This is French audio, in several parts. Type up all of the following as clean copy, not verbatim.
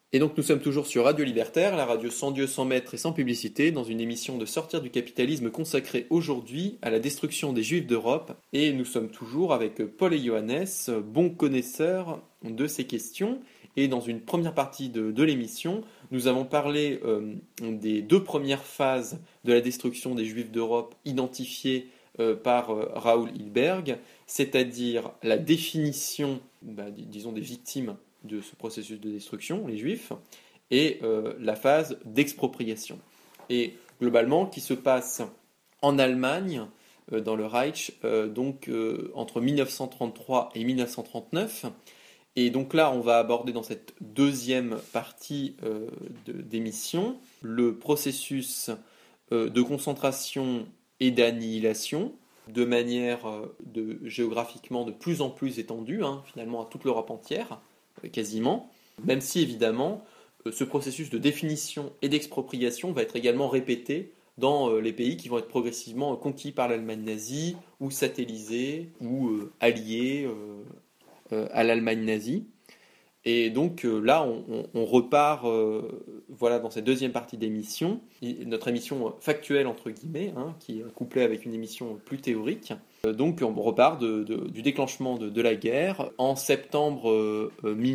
Et donc nous sommes toujours sur Radio Libertaire, la radio sans Dieu, sans maître et sans publicité, dans une émission de Sortir du capitalisme consacrée aujourd'hui à la destruction des Juifs d'Europe. Et nous sommes toujours avec Paul et Johannes, bons connaisseurs de ces questions. Et dans une première partie de l'émission, nous avons parlé des deux premières phases de la destruction des Juifs d'Europe identifiées par Raoul Hilberg, c'est-à-dire la définition, disons, des victimes de ce processus de destruction, les Juifs, et la phase d'expropriation. Et globalement, qui se passe en Allemagne, dans le Reich, entre 1933 et 1939. Et donc là, on va aborder dans cette deuxième partie d'émission le processus de concentration et d'annihilation de manière géographiquement de plus en plus étendue, finalement à toute l'Europe entière, quasiment, même si évidemment ce processus de définition et d'expropriation va être également répété dans les pays qui vont être progressivement conquis par l'Allemagne nazie ou satellisés ou alliés à l'Allemagne nazie. Et donc là, on repart voilà, dans cette deuxième partie d'émission, notre émission factuelle, entre guillemets, qui est couplée avec une émission plus théorique. Donc on repart du déclenchement de la guerre en septembre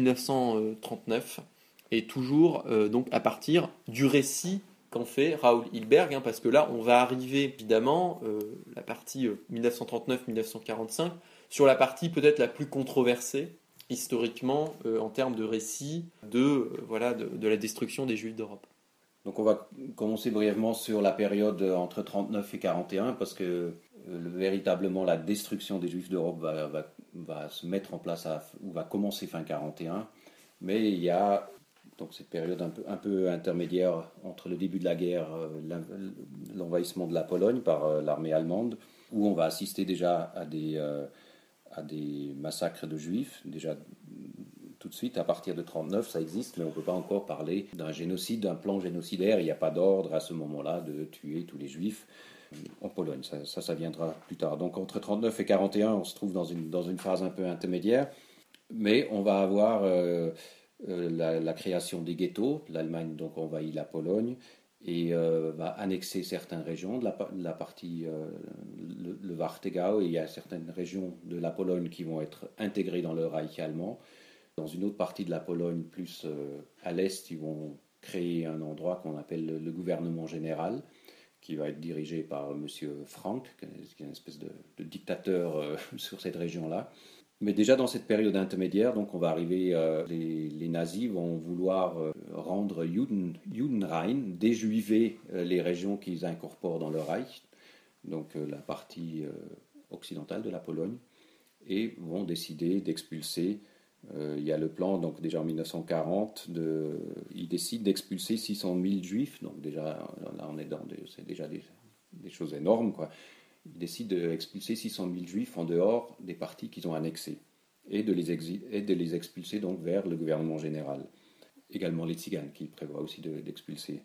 1939, et toujours donc à partir du récit qu'en fait Raoul Hilberg, parce que là, on va arriver, évidemment, la partie 1939-1945, sur la partie peut-être la plus controversée, historiquement, en termes de récit de la destruction des Juifs d'Europe. Donc on va commencer brièvement sur la période entre 39 et 41 parce que véritablement la destruction des Juifs d'Europe va se mettre en place ou va commencer fin 41. Mais il y a donc cette période un peu intermédiaire entre le début de la guerre, l'envahissement de la Pologne par l'armée allemande, où on va assister déjà à des massacres de Juifs, déjà tout de suite, à partir de 1939, ça existe, mais on ne peut pas encore parler d'un génocide, d'un plan génocidaire. Il n'y a pas d'ordre à ce moment-là de tuer tous les Juifs en Pologne. Ça viendra plus tard. Donc entre 1939 et 1941, on se trouve dans une phase un peu intermédiaire, mais on va avoir la création des ghettos. L'Allemagne donc envahit la Pologne et va annexer certaines régions de la partie le Warthegau, et il y a certaines régions de la Pologne qui vont être intégrées dans le Reich allemand. Dans une autre partie de la Pologne, plus à l'est, ils vont créer un endroit qu'on appelle le gouvernement général, qui va être dirigé par M. Frank, qui est une espèce de dictateur sur cette région-là. Mais déjà dans cette période intermédiaire, donc on va arriver, les nazis vont vouloir rendre Judenrein, déjuiver les régions qu'ils incorporent dans le Reich, donc la partie occidentale de la Pologne, et vont décider d'expulser. Il y a le plan, donc déjà en 1940, ils décident d'expulser 600 000 juifs, donc déjà là on est c'est déjà des choses énormes, quoi. Ils décident d'expulser 600 000 juifs en dehors des parties qu'ils ont annexées et de les expulser donc vers le gouvernement général. Également les Tziganes, qu'ils prévoient aussi d'expulser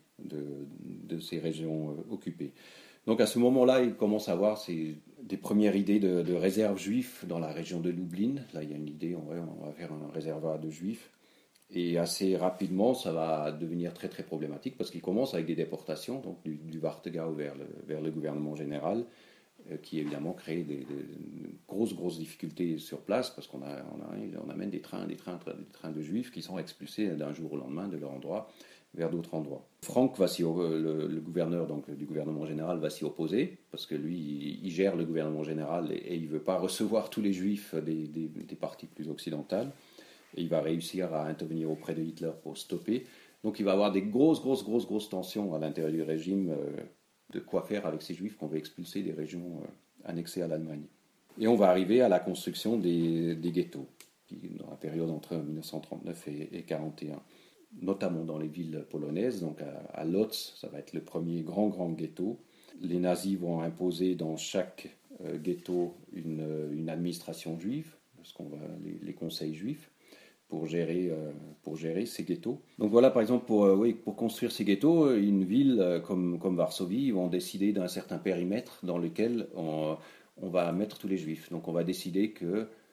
de ces régions occupées. Donc à ce moment-là, ils commencent à avoir des premières idées de réserves juifs dans la région de Lublin. Là, il y a une idée, on va faire un réservoir de juifs. Et assez rapidement, ça va devenir très très problématique parce qu'ils commencent avec des déportations, donc du Warthegau vers le gouvernement général, qui évidemment crée des grosses difficultés sur place parce qu'on amène des trains de juifs qui sont expulsés d'un jour au lendemain de leur endroit vers d'autres endroits. Franck le gouverneur donc, du gouvernement général va s'y opposer parce que lui il gère le gouvernement général et il ne veut pas recevoir tous les juifs des parties plus occidentales, et il va réussir à intervenir auprès de Hitler pour stopper. Donc il va y avoir des grosses tensions à l'intérieur du régime de quoi faire avec ces juifs qu'on veut expulser des régions annexées à l'Allemagne. Et on va arriver à la construction des ghettos dans la période entre 1939 et 1941, notamment dans les villes polonaises. Donc à Łódź, ça va être le premier grand ghetto. Les nazis vont imposer dans chaque ghetto une administration juive, les conseils juifs, pour gérer ces ghettos. Donc voilà, par exemple, pour construire ces ghettos, une ville comme Varsovie, ils vont décider d'un certain périmètre dans lequel on va mettre tous les juifs. Donc on va décider que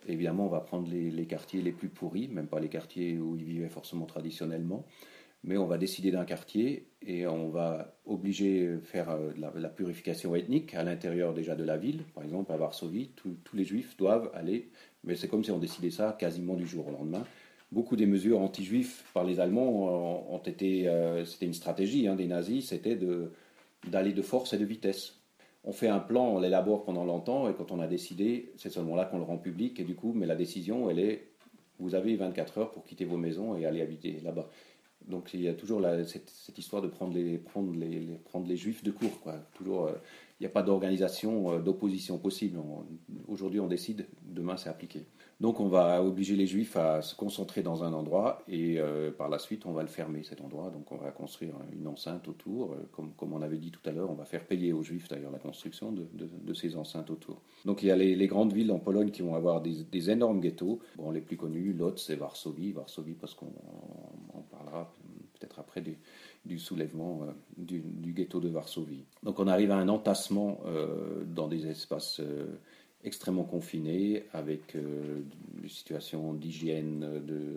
Évidemment, on va prendre les quartiers les plus pourris, même pas les quartiers où ils vivaient forcément traditionnellement, mais on va décider d'un quartier et on va obliger faire la purification ethnique à l'intérieur déjà de la ville. Par exemple, à Varsovie, tous les juifs doivent aller, mais c'est comme si on décidait ça quasiment du jour au lendemain. Beaucoup des mesures anti-juifs par les Allemands ont été, c'était une stratégie des nazis, c'était d'aller de force et de vitesse. On fait un plan, on l'élabore pendant longtemps, et quand on a décidé, c'est seulement là qu'on le rend public, et du coup, mais la décision, elle est, vous avez 24 heures pour quitter vos maisons et aller habiter là-bas. Donc il y a toujours cette histoire de prendre les juifs de court, quoi. Toujours, il n'y a pas d'organisation, d'opposition possible. Aujourd'hui, on décide, demain, c'est appliqué. Donc on va obliger les juifs à se concentrer dans un endroit et par la suite on va le fermer cet endroit. Donc on va construire une enceinte autour. Comme on avait dit tout à l'heure, on va faire payer aux juifs d'ailleurs la construction de ces enceintes autour. Donc il y a les grandes villes en Pologne qui vont avoir des énormes ghettos. Bon, les plus connus, Lodz et Varsovie. Varsovie parce qu'on parlera peut-être après du soulèvement du ghetto de Varsovie. Donc on arrive à un entassement dans des espaces extrêmement confinés, avec des situations d'hygiène,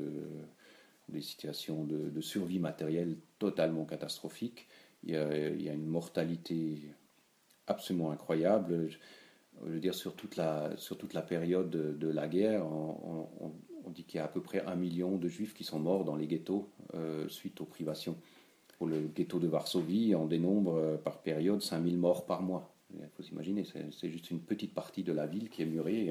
des situations de survie matérielle totalement catastrophiques. Il y a une mortalité absolument incroyable. Je veux dire, sur toute la période de la guerre, on dit qu'il y a à peu près 1 million de juifs qui sont morts dans les ghettos suite aux privations. Pour le ghetto de Varsovie, on dénombre par période 5000 morts par mois. Il faut s'imaginer, c'est juste une petite partie de la ville qui est murée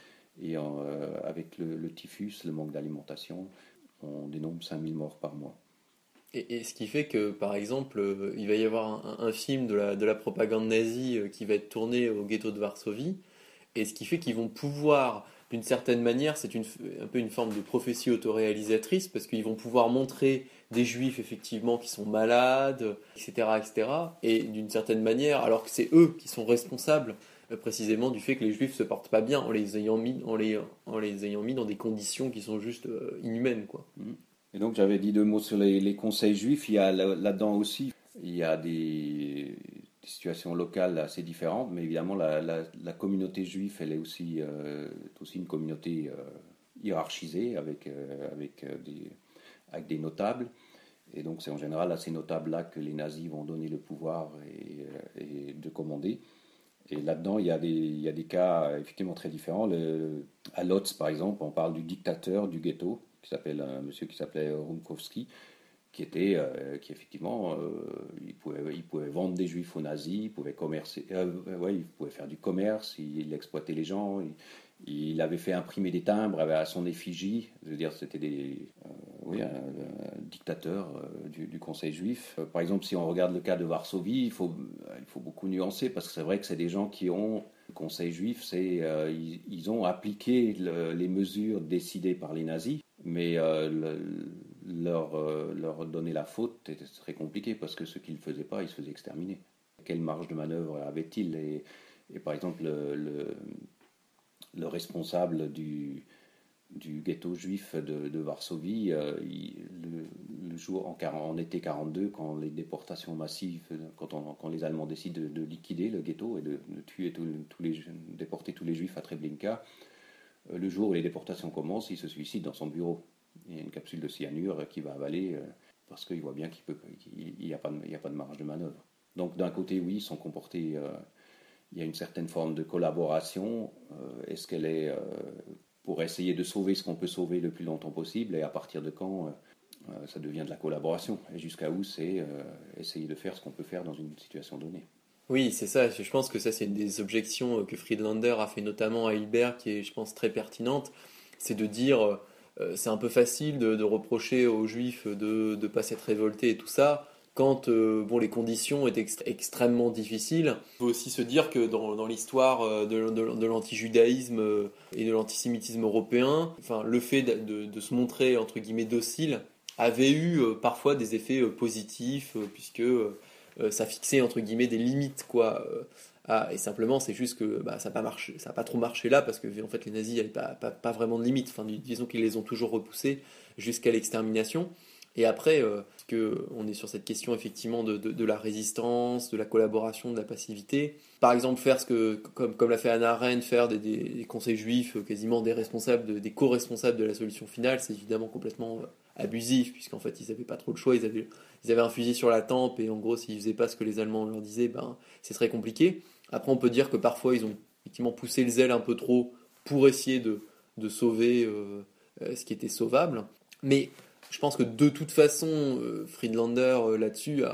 avec le typhus, le manque d'alimentation, on dénombre 5000 morts par mois. Et ce qui fait que, par exemple, il va y avoir un film de la propagande nazie qui va être tourné au ghetto de Varsovie, et ce qui fait qu'ils vont pouvoir, d'une certaine manière, c'est un peu une forme de prophétie autoréalisatrice, parce qu'ils vont pouvoir montrer des juifs effectivement qui sont malades, etc., etc., et d'une certaine manière, alors que c'est eux qui sont responsables précisément du fait que les juifs se portent pas bien en les ayant mis dans des conditions qui sont juste inhumaines, quoi. Et donc j'avais dit 2 mots sur les conseils juifs. Il y a là-dedans aussi, il y a des situations locales assez différentes, mais évidemment la communauté juive, elle est aussi une communauté hiérarchisée avec des notables. Et donc c'est en général à ces notables-là que les nazis vont donner le pouvoir et de commander. Et là-dedans, il y a des cas effectivement très différents. À Lodz, par exemple, on parle du dictateur du ghetto, un monsieur qui s'appelait Rumkowski, qui effectivement, il pouvait vendre des juifs aux nazis, il pouvait commercer, il pouvait faire du commerce, il exploitait les gens, il avait fait imprimer des timbres à son effigie. Je veux dire, c'était un dictateur du Conseil juif. Par exemple, si on regarde le cas de Varsovie, il faut beaucoup nuancer, parce que c'est vrai que c'est des gens qui ont le Conseil juif, ils ont appliqué les mesures décidées par les nazis, mais leur donner la faute était très compliqué, parce que ce qu'ils ne faisaient pas, ils se faisaient exterminer. Quelle marge de manœuvre avait-il et par exemple, le responsable du ghetto juif de Varsovie, le jour en été 42, quand les déportations massives, quand les Allemands décident de liquider le ghetto et de tuer déporter tous les juifs à Treblinka, le jour où les déportations commencent, il se suicide dans son bureau. Il y a une capsule de cyanure qui va avaler parce qu'il voit bien qu'il n'y a pas de marge de manœuvre. Donc d'un côté, oui, ils sont comportés. Il y a une certaine forme de collaboration. Est-ce qu'elle est pour essayer de sauver ce qu'on peut sauver le plus longtemps possible, et à partir de quand ça devient de la collaboration, et jusqu'à où c'est essayer de faire ce qu'on peut faire dans une situation donnée. Oui, c'est ça. Je pense que ça, c'est une des objections que Friedlander a fait notamment à Hilbert, qui est, je pense, très pertinente. C'est de dire, c'est un peu facile de reprocher aux Juifs de ne pas s'être révoltés et tout ça, quand les conditions étaient extrêmement difficiles. Il faut aussi se dire que dans l'histoire de l'antijudaïsme et de l'antisémitisme européen, enfin, le fait de se montrer, entre guillemets, docile avait eu parfois des effets positifs, puisque ça fixait, entre guillemets, des limites, quoi. Et simplement, c'est juste que ça n'a pas trop marché là, parce que en fait, les nazis n'avaient pas vraiment de limites. Enfin, disons qu'ils les ont toujours repoussés jusqu'à l'extermination. Et après, parce que on est sur cette question effectivement de la résistance, de la collaboration, de la passivité. Par exemple, faire comme l'a fait Hannah Arendt, faire des conseils juifs quasiment des responsables, des co-responsables de la solution finale, c'est évidemment complètement abusif, puisqu'en fait ils n'avaient pas trop le choix, ils avaient un fusil sur la tempe, et en gros s'ils faisaient pas ce que les Allemands leur disaient, ben c'est très compliqué. Après on peut dire que parfois ils ont effectivement poussé le zèle un peu trop pour essayer de sauver ce qui était sauvable. Mais je pense que de toute façon, Friedlander là-dessus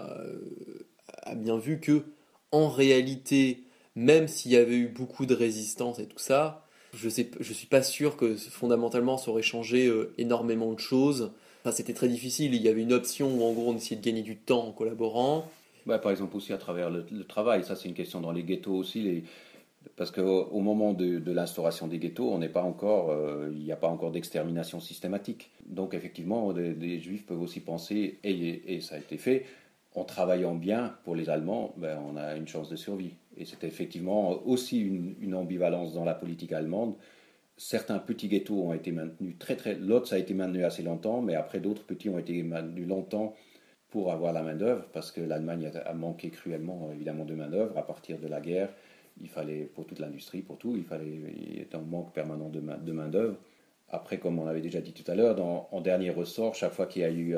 a bien vu que, en réalité, même s'il y avait eu beaucoup de résistance et tout ça, je suis pas sûr que fondamentalement ça aurait changé énormément de choses. Enfin, c'était très difficile. Il y avait une option où en gros on essayait de gagner du temps en collaborant. Ouais, par exemple aussi à travers le travail, ça c'est une question dans les ghettos aussi, parce qu'au moment de l'instauration des ghettos, on n'est pas encore, il n'y a pas encore d'extermination systématique. Donc effectivement, les Juifs peuvent aussi penser, et ça a été fait, en travaillant bien pour les Allemands, ben, on a une chance de survie. Et c'était effectivement aussi une ambivalence dans la politique allemande. Certains petits ghettos ont été maintenus l'autre ça a été maintenu assez longtemps, mais après d'autres petits ont été maintenus longtemps pour avoir la main-d'œuvre, parce que l'Allemagne a manqué cruellement évidemment de main-d'œuvre à partir de la guerre. Il fallait, pour toute l'industrie, pour tout, il y était un manque permanent de main-d'œuvre. Après, comme on avait déjà dit tout à l'heure, en dernier ressort, chaque fois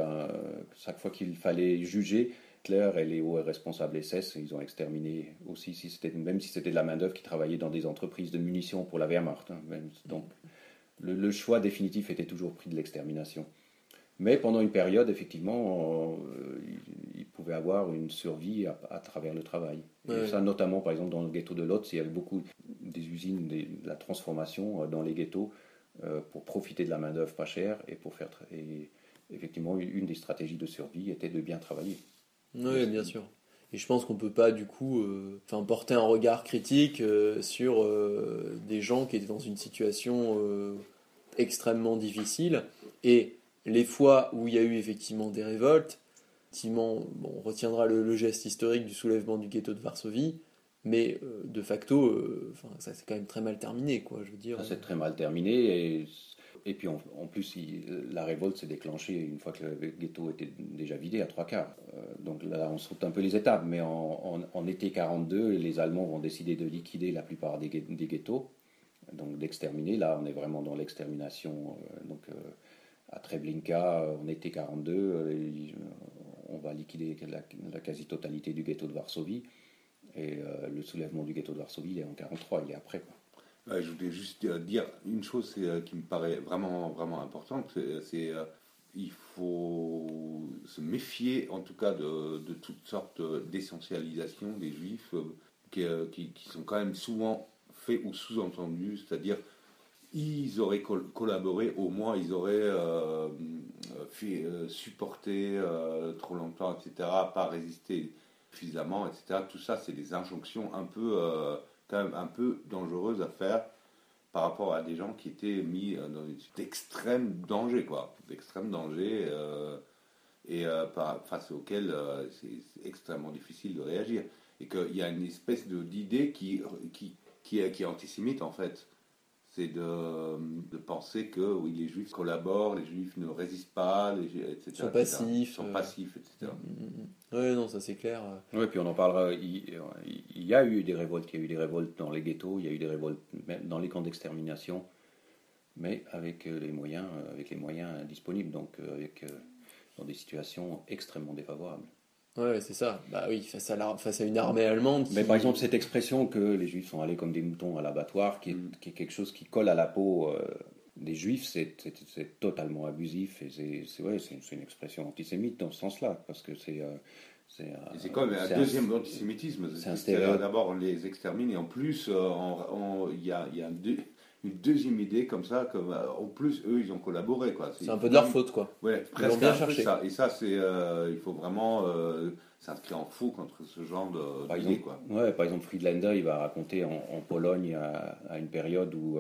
qu'il fallait juger, Hitler et les hauts responsables SS, ils ont exterminé aussi, même si c'était de la main-d'œuvre qui travaillait dans des entreprises de munitions pour la Wehrmacht. Hein, donc, le choix définitif était toujours pris de l'extermination. Mais pendant une période, effectivement, il pouvait avoir une survie à travers le travail. Ouais. Et ça, notamment, par exemple, dans le ghetto de Lodz, il y avait beaucoup des usines de la transformation dans les ghettos pour profiter de la main-d'œuvre pas chère et effectivement, une des stratégies de survie était de bien travailler. Oui, bien sûr. Et je pense qu'on peut pas, du coup, porter un regard critique sur des gens qui étaient dans une situation extrêmement difficile. Et les fois où il y a eu effectivement des révoltes, effectivement, bon, on retiendra le geste historique du soulèvement du ghetto de Varsovie, mais de facto, ça s'est quand même très mal terminé, quoi, je veux dire. Ça s'est très mal terminé, et puis en plus, la révolte s'est déclenchée une fois que le ghetto était déjà vidé à 3/4. Donc là, on saute un peu les étapes, mais en été 42, les Allemands vont décider de liquider la plupart des ghettos, donc d'exterminer. Là, on est vraiment dans l'extermination. À Treblinka, en été 42, on va liquider la quasi-totalité du ghetto de Varsovie. Et le soulèvement du ghetto de Varsovie, il est en 43, il est après, quoi. Je voulais juste dire une chose qui me paraît vraiment, vraiment importante, c'est il faut se méfier en tout cas de toutes sortes d'essentialisation des Juifs qui sont quand même souvent faits ou sous-entendus, c'est-à-dire ils auraient collaboré, au moins ils auraient fait supporter trop longtemps, etc., pas résister suffisamment, etc. Tout ça, c'est des injonctions un peu, quand même un peu dangereuses à faire par rapport à des gens qui étaient mis dans une d'extrême danger, quoi, d'extrême danger, face auquel c'est extrêmement difficile de réagir. Et qu'il y a une espèce d'idée qui est antisémite, en fait. C'est de penser que oui, les Juifs collaborent, les Juifs ne résistent pas, etc. Sont passifs. Sont passifs, etc. Oui, non, ça c'est clair. Oui, puis on en parlera. Il y a eu des révoltes. Il y a eu des révoltes dans les ghettos, il y a eu des révoltes même dans les camps d'extermination, mais avec les moyens disponibles, donc dans des situations extrêmement défavorables. Ouais, c'est ça. Bah oui, face à une armée allemande. Mais par exemple, cette expression que les Juifs sont allés comme des moutons à l'abattoir, qui est quelque chose qui colle à la peau des Juifs, c'est totalement abusif. Et c'est une expression antisémite dans ce sens-là, parce que c'est quand même un deuxième antisémitisme. D'abord, on les extermine, et en plus, il y a une deuxième idée comme ça, en plus, eux, ils ont collaboré, quoi. C'est un peu de leur faute, quoi. Ouais, presque bien cherché. Ça. Et ça, il faut vraiment s'inscrire en faux contre ce genre d'idée, quoi. Ouais, par exemple, Friedlander, il va raconter en Pologne à une période où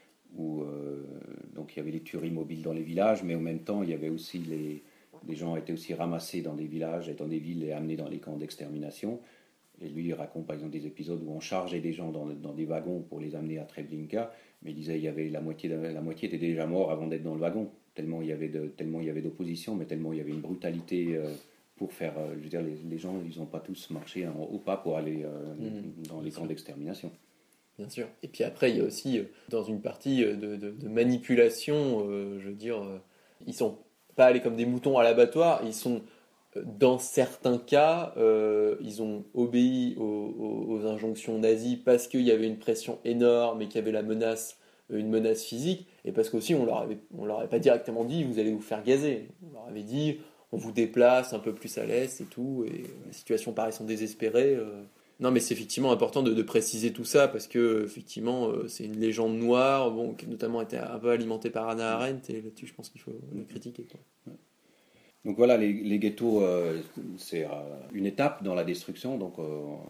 donc il y avait les tueries mobiles dans les villages, mais en même temps, il y avait aussi les gens étaient aussi ramassés dans des villages et dans des villes et amenés dans les camps d'extermination. Et lui, il raconte par exemple des épisodes où on chargeait des gens dans des wagons pour les amener à Treblinka, mais il disait il y avait la moitié était déjà mort avant d'être dans le wagon, tellement il y avait d'opposition, mais tellement il y avait une brutalité pour faire. Je veux dire, les gens, ils n'ont pas tous marché au pas pour aller dans les camps d'extermination. Bien sûr. Et puis après, il y a aussi, dans une partie de manipulation, je veux dire, ils sont pas allés comme des moutons à l'abattoir, ils sont, dans certains cas, ils ont obéi aux injonctions nazies parce qu'il y avait une pression énorme et qu'il y avait une menace physique, et parce qu'aussi on leur avait pas directement dit vous allez vous faire gazer. On leur avait dit on vous déplace un peu plus à l'est et tout, et la situation paraissant désespérée. Non, mais c'est effectivement important de préciser tout ça parce que effectivement c'est une légende noire, bon, qui notamment été un peu alimentée par Hannah Arendt, et là-dessus je pense qu'il faut le critiquer, quoi. Donc voilà, les ghettos, c'est une étape dans la destruction. Donc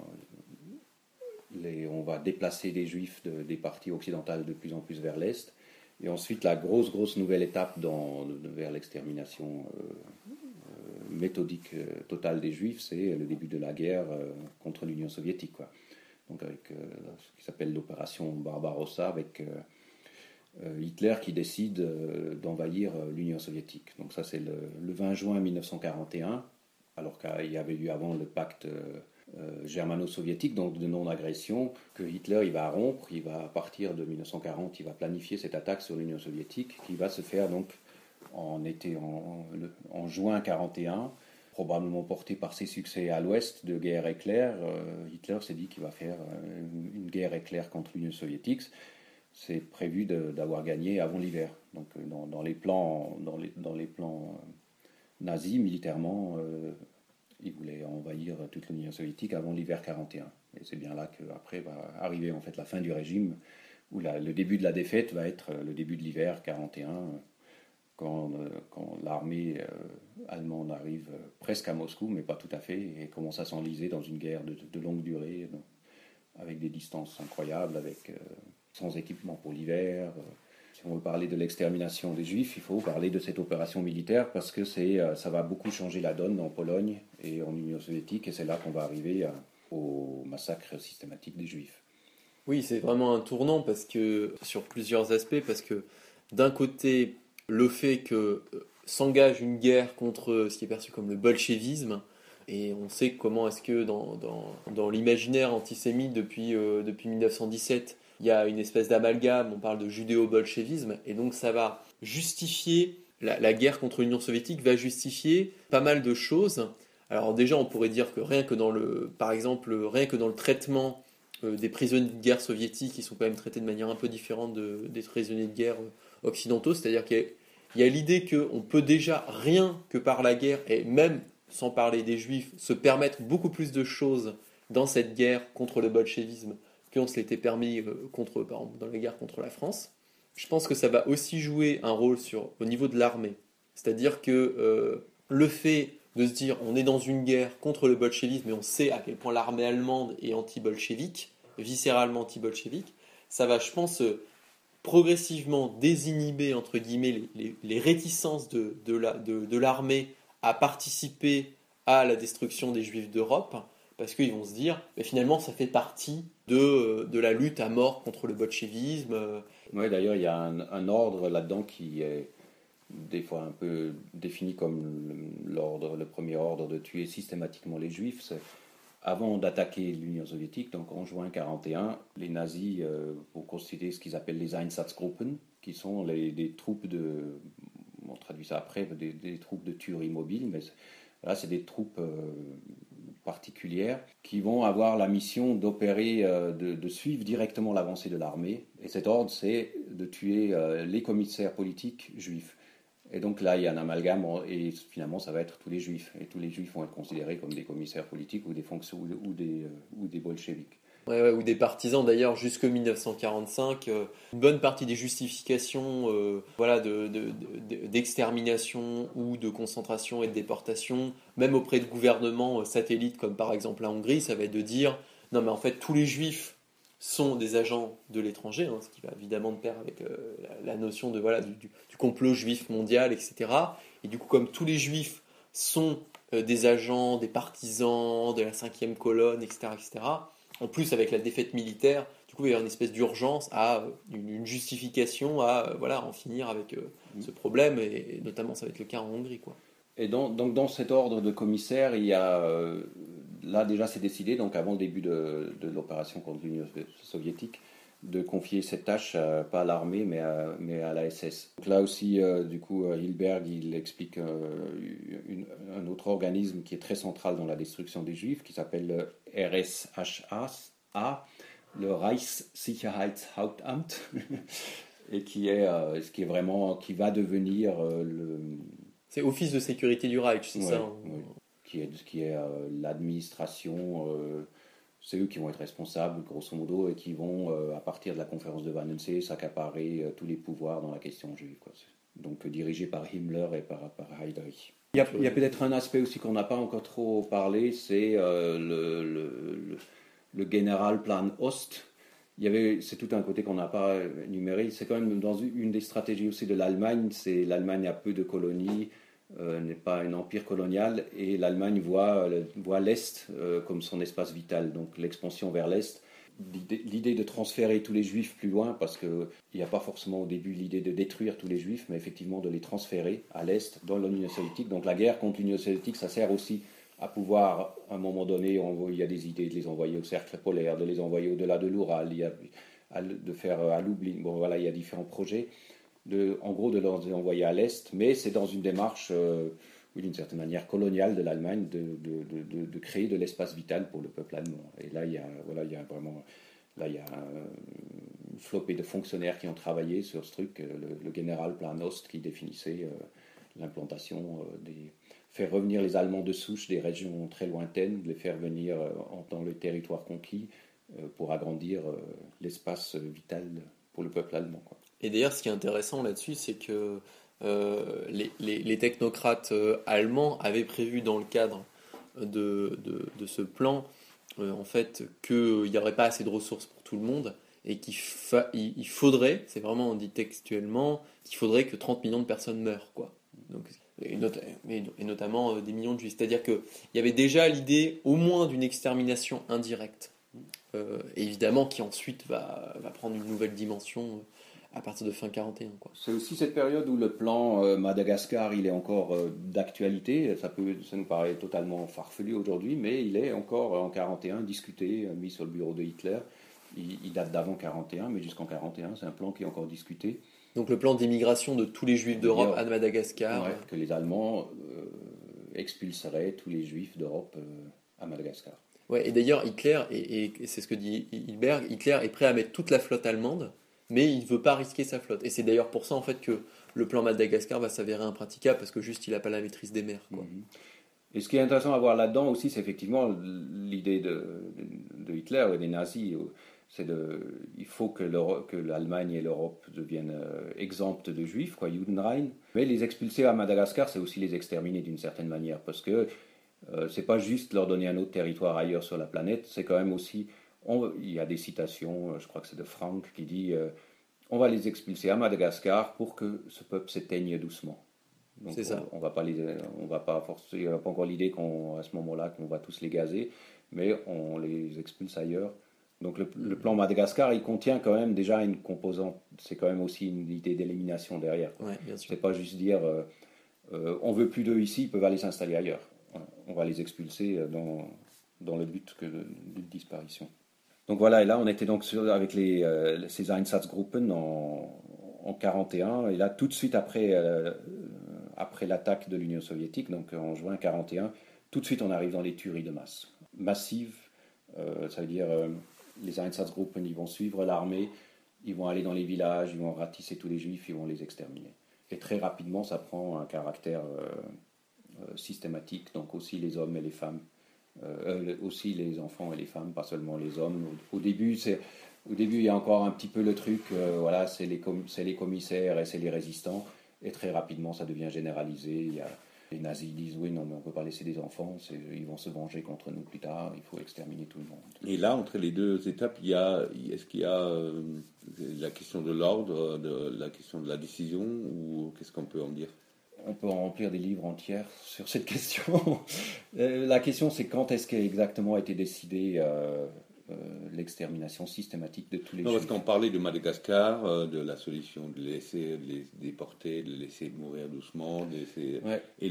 on va déplacer les juifs des parties occidentales de plus en plus vers l'est. Et ensuite, la grosse nouvelle étape vers l'extermination méthodique totale des juifs, c'est le début de la guerre contre l'Union soviétique, quoi. Donc avec ce qui s'appelle l'opération Barbarossa, avec Hitler qui décide d'envahir l'Union soviétique. Donc ça, c'est le 20 juin 1941, alors qu'il y avait eu avant le pacte germano-soviétique, donc de non-agression, que Hitler il va rompre. Il va, à partir de 1940, il va planifier cette attaque sur l'Union soviétique qui va se faire donc en juin 1941, probablement porté par ses succès à l'ouest de guerre éclair. Hitler s'est dit qu'il va faire une guerre éclair contre l'Union soviétique. C'est prévu d'avoir gagné avant l'hiver. Donc dans les plans nazis, militairement, ils voulaient envahir toute l'Union soviétique avant l'hiver 41. Et c'est bien là qu'après va arriver en fait la fin du régime, où le début de la défaite va être le début de l'hiver 41, quand l'armée allemande arrive presque à Moscou, mais pas tout à fait, et commence à s'enliser dans une guerre de longue durée, avec des distances incroyables, sans équipement pour l'hiver. Si on veut parler de l'extermination des Juifs, il faut parler de cette opération militaire, parce que ça va beaucoup changer la donne en Pologne et en Union soviétique, et c'est là qu'on va arriver au massacre systématique des Juifs. Oui, c'est vraiment un tournant sur plusieurs aspects, parce que d'un côté, le fait que s'engage une guerre contre ce qui est perçu comme le bolchevisme, et on sait comment est-ce que dans l'imaginaire antisémite depuis 1917, il y a une espèce d'amalgame, on parle de judéo-bolchevisme, et donc ça va justifier, la guerre contre l'Union soviétique va justifier pas mal de choses. Alors déjà, on pourrait dire que rien que dans le traitement des prisonniers de guerre soviétiques, ils sont quand même traités de manière un peu différente des prisonniers de guerre occidentaux, c'est-à-dire qu'il y a l'idée qu'on peut déjà, rien que par la guerre, et même sans parler des juifs, se permettre beaucoup plus de choses dans cette guerre contre le bolchevisme qu'on se l'était permis par exemple, dans la guerre contre la France. Je pense que ça va aussi jouer un rôle au niveau de l'armée. C'est-à-dire que le fait de se dire on est dans une guerre contre le bolchevisme, et on sait à quel point l'armée allemande est anti-bolchevique, viscéralement anti-bolchevique, ça va, je pense, progressivement désinhiber, entre guillemets, les réticences de l'armée à participer à la destruction des Juifs d'Europe, parce qu'ils vont se dire, mais finalement, ça fait partie de la lutte à mort contre le bolchevisme. Oui, d'ailleurs, il y a un ordre là-dedans qui est des fois un peu défini comme le premier ordre de tuer systématiquement les Juifs. C'est, avant d'attaquer l'Union soviétique, donc en juin 1941, les nazis vont constituer ce qu'ils appellent les Einsatzgruppen, qui sont des troupes on traduit ça après, des troupes de tuerie mobile, mais là c'est des troupes particulières qui vont avoir la mission d'opérer, de suivre directement l'avancée de l'armée. Et cet ordre, c'est de tuer les commissaires politiques juifs. Et donc là, il y a un amalgame, et finalement, ça va être tous les juifs. Et tous les juifs vont être considérés comme des commissaires politiques ou des fonctions ou des bolcheviks. Ouais, ou des partisans d'ailleurs jusque 1945. Une bonne partie des justifications d'extermination ou de concentration et de déportation, même auprès de gouvernements satellites comme par exemple la Hongrie, ça va être de dire non mais en fait tous les juifs sont des agents de l'étranger, hein, ce qui va évidemment de pair avec la notion du complot juif mondial, etc. Et du coup, comme tous les juifs sont des agents, des partisans de la 5e colonne, etc., en plus avec la défaite militaire, du trouve il y a une espèce d'urgence à une justification à voilà, en finir avec ce problème, et notamment ça va être le cas en Hongrie, quoi. Et donc dans cet ordre de commissaire, il y a là déjà c'est décidé, donc avant le début de l'opération contre l'Union soviétique, de confier cette tâche pas à l'armée mais à la SS. Donc là aussi, du coup, Hilberg il explique un autre organisme qui est très central dans la destruction des Juifs, qui s'appelle le RSHA, le Reichssicherheitshauptamt, et qui va devenir C'est Office de sécurité du Reich, c'est ça, hein. Oui. Qui est l'administration, c'est eux qui vont être responsables, grosso modo, et qui vont, à partir de la conférence de Wannsee, s'accaparer tous les pouvoirs dans la question juive, quoi. Donc dirigé par Himmler et par Heydrich. Il y a peut-être un aspect aussi qu'on n'a pas encore trop parlé, c'est le Generalplan Ost. C'est tout un côté qu'on n'a pas énuméré. C'est quand même dans une des stratégies aussi de l'Allemagne. C'est l'Allemagne a peu de colonies, n'est pas un empire colonial, et l'Allemagne voit l'Est comme son espace vital. Donc l'expansion vers l'Est, l'idée de transférer tous les Juifs plus loin, parce qu'il n'y a pas forcément au début l'idée de détruire tous les Juifs, mais effectivement de les transférer à l'Est, dans l'Union soviétique. Donc la guerre contre l'Union soviétique, ça sert aussi à pouvoir, à un moment donné, il y a des idées de les envoyer au cercle polaire, de les envoyer au-delà de l'Oural, de faire à Lublin. Bon, voilà, il y a différents projets, en gros, de les envoyer à l'Est, mais c'est dans une démarche, d'une certaine manière, coloniale de l'Allemagne, de créer de l'espace vital pour le peuple allemand. Et là, il y a vraiment... Là, il y a une flopée de fonctionnaires qui ont travaillé sur ce truc, le Generalplan Ost, qui définissait l'implantation faire revenir les Allemands de souche des régions très lointaines, les faire venir dans le territoire conquis pour agrandir l'espace vital pour le peuple allemand, quoi. Et d'ailleurs, ce qui est intéressant là-dessus, c'est que les technocrates allemands avaient prévu dans le cadre de ce plan, en fait, qu'il n'y aurait pas assez de ressources pour tout le monde, et il faudrait, c'est vraiment dit textuellement, qu'il faudrait que 30 millions de personnes meurent, quoi. Donc, et notamment des millions de juifs. C'est-à-dire qu'il y avait déjà l'idée au moins d'une extermination indirecte, évidemment qui ensuite va prendre une nouvelle dimension à partir de fin 41, quoi. C'est aussi cette période où le plan Madagascar il est encore d'actualité. Ça nous paraît totalement farfelu aujourd'hui, mais il est encore en 41 discuté, mis sur le bureau de Hitler. Il date d'avant 41, mais jusqu'en 41, c'est un plan qui est encore discuté. Donc le plan d'immigration de tous les Juifs d'Europe à Madagascar. Ouais, que les Allemands expulseraient tous les Juifs d'Europe à Madagascar. Ouais, et d'ailleurs, Hitler, et c'est ce que dit Hilberg, Hitler est prêt à mettre toute la flotte allemande, mais il ne veut pas risquer sa flotte. Et c'est d'ailleurs pour ça en fait que le plan Madagascar va s'avérer impraticable, parce que juste il n'a pas la maîtrise des mers, quoi. Et ce qui est intéressant à voir là-dedans aussi, c'est effectivement l'idée de Hitler et des nazis. Il faut que l'Allemagne et l'Europe deviennent exemptes de juifs, quoi, Judenrein. Mais les expulser à Madagascar, c'est aussi les exterminer d'une certaine manière, parce que c'est pas juste leur donner un autre territoire ailleurs sur la planète, c'est quand même aussi... il y a des citations, je crois que c'est de Frank, qui dit on va les expulser à Madagascar pour que ce peuple s'éteigne doucement. Donc c'est ça. On va pas forcer, il n'y a pas encore l'idée à ce moment-là qu'on va tous les gazer, mais on les expulse ailleurs. Donc le plan Madagascar, il contient quand même déjà une composante, c'est quand même aussi une idée d'élimination derrière. Ouais, bien sûr. C'est pas juste dire on veut plus d'eux ici, ils peuvent aller s'installer ailleurs. On va les expulser dans le but d'une disparition. Donc voilà, et là on était donc avec ces Einsatzgruppen en 41, et là tout de suite après l'attaque de l'Union soviétique, donc en juin 41, tout de suite on arrive dans les tueries de masse. Massives, ça veut dire les Einsatzgruppen, ils vont suivre l'armée, ils vont aller dans les villages, ils vont ratisser tous les juifs, ils vont les exterminer. Et très rapidement ça prend un caractère systématique, donc aussi les hommes et les femmes. Aussi les enfants et les femmes, pas seulement les hommes. Au début, il y a encore un petit peu le truc, voilà, c'est les commissaires et c'est les résistants, et très rapidement ça devient généralisé. Les nazis disent oui, non, mais on ne peut pas laisser des enfants, ils vont se venger contre nous plus tard, il faut exterminer tout le monde. Et là, entre les deux étapes, est-ce qu'il y a la question de l'ordre, la question de la décision, ou qu'est-ce qu'on peut en dire? On peut en remplir des livres entiers sur cette question. La question, c'est quand est-ce qu'exactement a été décidé l'extermination systématique de tous les Non, parce juifs. qu'on parlait de Madagascar, de la solution de les déporter, de les laisser mourir doucement, Ouais. et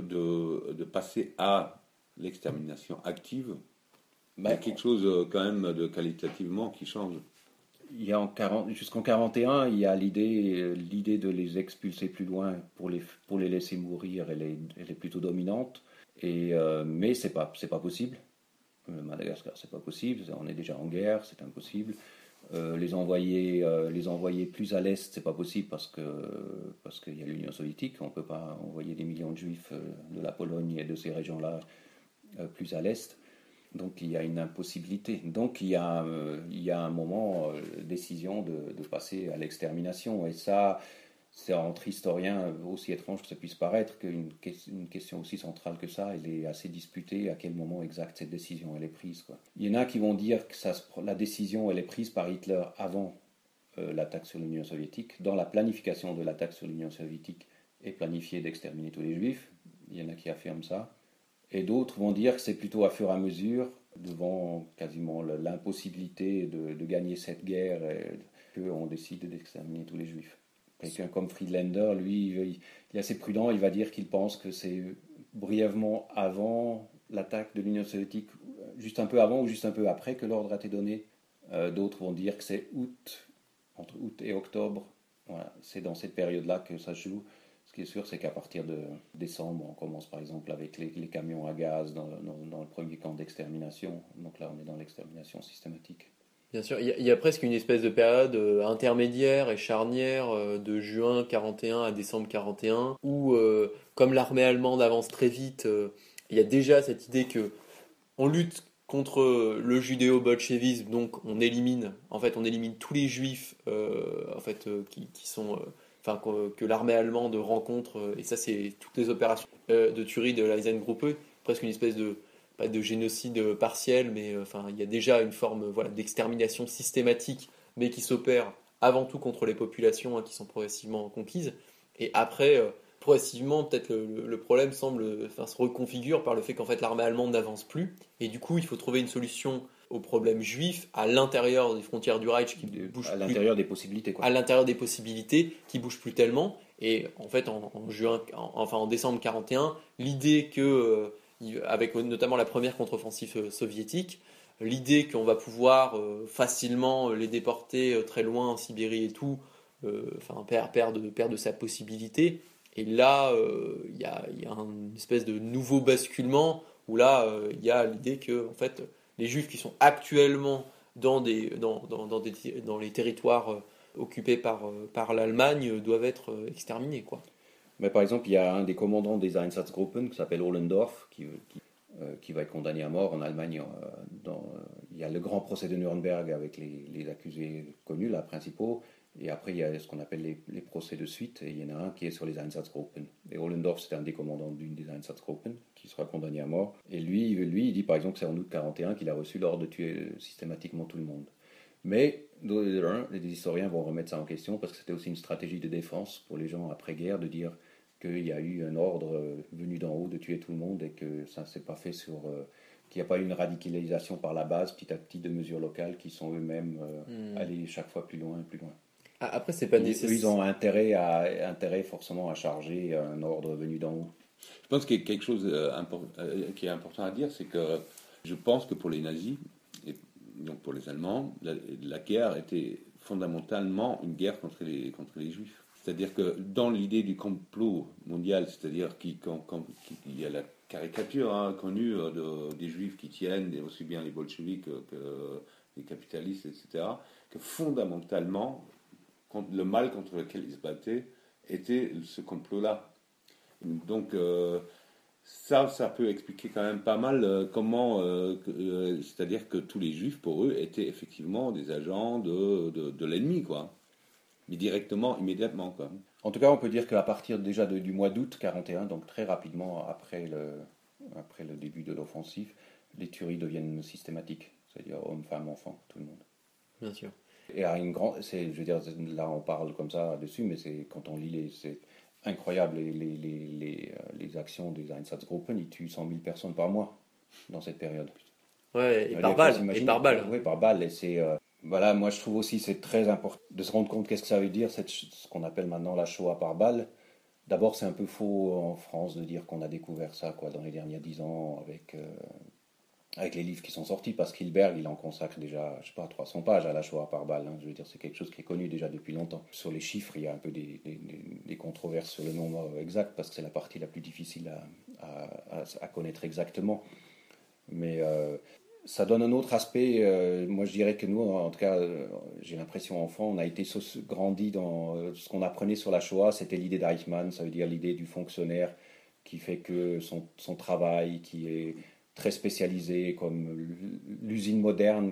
de passer à l'extermination active. Il y a quelque chose quand même de qualitativement qui change. Il y a jusqu'en 41, il y a l'idée de les expulser plus loin pour les laisser mourir, elle est plutôt dominante. Mais c'est pas possible. Madagascar, c'est pas possible. On est déjà en guerre, c'est impossible. Les envoyer plus à l'est, c'est pas possible parce qu'il y a l'Union soviétique. On peut pas envoyer des millions de juifs de la Pologne et de ces régions-là plus à l'est. Donc il y a une impossibilité. Donc il y a un moment, décision de passer à l'extermination. Et ça, c'est entre historiens, aussi étrange que ça puisse paraître, qu'une question aussi centrale que ça, elle est assez disputée à quel moment exact cette décision elle est prise, quoi. Il y en a qui vont dire que la décision elle est prise par Hitler avant l'attaque sur l'Union soviétique. Dans la planification de l'attaque sur l'Union soviétique est planifié d'exterminer tous les juifs. Il y en a qui affirment ça. Et d'autres vont dire que c'est plutôt à fur et à mesure, devant quasiment l'impossibilité de gagner cette guerre, qu'on décide d'exterminer tous les juifs. Quelqu'un comme Friedlander, lui, il est assez prudent, il va dire qu'il pense que c'est brièvement avant l'attaque de l'Union soviétique, juste un peu avant ou juste un peu après que l'ordre a été donné. D'autres vont dire que c'est entre août et octobre. Voilà, c'est dans cette période-là que ça se joue. Ce qui est sûr, c'est qu'à partir de décembre, on commence par exemple avec les camions à gaz dans le premier camp d'extermination. Donc là, on est dans l'extermination systématique. Bien sûr, il y a presque une espèce de période intermédiaire et charnière de juin 41 à décembre 41 où, comme l'armée allemande avance très vite, il y a déjà cette idée que on lutte contre le judéo-bolchevisme, donc on élimine tous les juifs qui sont que l'armée allemande rencontre, et ça c'est toutes les opérations de tuerie de l'Eisengruppe, presque une espèce de pas de génocide partiel, mais il y a déjà une forme d'extermination systématique, mais qui s'opère avant tout contre les populations qui sont progressivement conquises. Et après, progressivement, peut-être le problème se reconfigure par le fait qu'en fait l'armée allemande n'avance plus. Et du coup, il faut trouver une solution au problème juif à l'intérieur des frontières du Reich qui bouge à l'intérieur des possibilités, quoi. À l'intérieur des possibilités qui bougent plus tellement. Et en fait, en décembre 41, l'idée que avec notamment la première contre-offensive soviétique, l'idée qu'on va pouvoir facilement les déporter très loin en Sibérie et tout, perd de sa possibilité. Et là, il y a une espèce de nouveau basculement où là, il y a l'idée que en fait, les Juifs qui sont actuellement dans les territoires occupés par l'Allemagne doivent être exterminés, quoi. Mais par exemple, il y a un des commandants des Einsatzgruppen qui s'appelle Ohlendorf, qui va être condamné à mort en Allemagne. Il y a le grand procès de Nuremberg avec les accusés connus, là, principaux. Et après, il y a ce qu'on appelle les procès de suite. Et il y en a un qui est sur les Einsatzgruppen. Et Ohlendorf, c'est un des commandants d'une des Einsatzgruppen qui sera condamné à mort. Et lui, il dit par exemple que c'est en août 41 qu'il a reçu l'ordre de tuer systématiquement tout le monde. Mais les historiens vont remettre ça en question parce que c'était aussi une stratégie de défense pour les gens après-guerre de dire qu'il y a eu un ordre venu d'en haut de tuer tout le monde et que ça ne s'est pas fait qu'il n'y a pas eu une radicalisation par la base petit à petit de mesures locales qui sont eux-mêmes allés chaque fois plus loin et plus loin. Après, c'est pas nécessaire. Ils ont intérêt forcément à charger un ordre venu d'en haut. Je pense qu'il y a quelque chose qui est important à dire, c'est que je pense que pour les nazis, et donc pour les Allemands, la guerre était fondamentalement une guerre contre les juifs. C'est-à-dire que dans l'idée du complot mondial, c'est-à-dire qu'il y a la caricature connue des juifs qui tiennent aussi bien les bolcheviks que les capitalistes, etc., que fondamentalement, le mal contre lequel ils se battaient était ce complot-là. Donc ça peut expliquer quand même pas mal comment, c'est-à-dire que tous les juifs, pour eux, étaient effectivement des agents de l'ennemi, quoi. Mais directement, immédiatement, quoi. En tout cas, on peut dire qu'à partir déjà du mois d'août 41, donc très rapidement après le début de l'offensive, les tueries deviennent systématiques, c'est-à-dire hommes, femmes, enfants, tout le monde. Bien sûr. Et à je veux dire, là on parle comme ça dessus, mais quand on lit c'est incroyable les actions des Einsatzgruppen, ils tuent 100 000 personnes par mois dans cette période. Ouais, et Les par faut balle, s'imaginer- et par balle. Oui, par balle. Et c'est, voilà, moi je trouve aussi c'est très important de se rendre compte qu'est-ce que ça veut dire, ce qu'on appelle maintenant la Shoah par balle. D'abord, c'est un peu faux en France de dire qu'on a découvert ça quoi, dans les derniers 10 ans avec les livres qui sont sortis, parce qu'Hilberg, il en consacre déjà, je sais pas, 300 pages à la Shoah par balle. Hein. Je veux dire, c'est quelque chose qui est connu déjà depuis longtemps. Sur les chiffres, il y a un peu des controverses sur le nombre exact, parce que c'est la partie la plus difficile à connaître exactement. Mais ça donne un autre aspect. Moi, je dirais que nous, en tout cas, j'ai l'impression, enfant, on a été grandi dans ce qu'on apprenait sur la Shoah, c'était l'idée d'Eichmann, ça veut dire l'idée du fonctionnaire qui fait que son travail, qui est très spécialisé, comme l'usine moderne,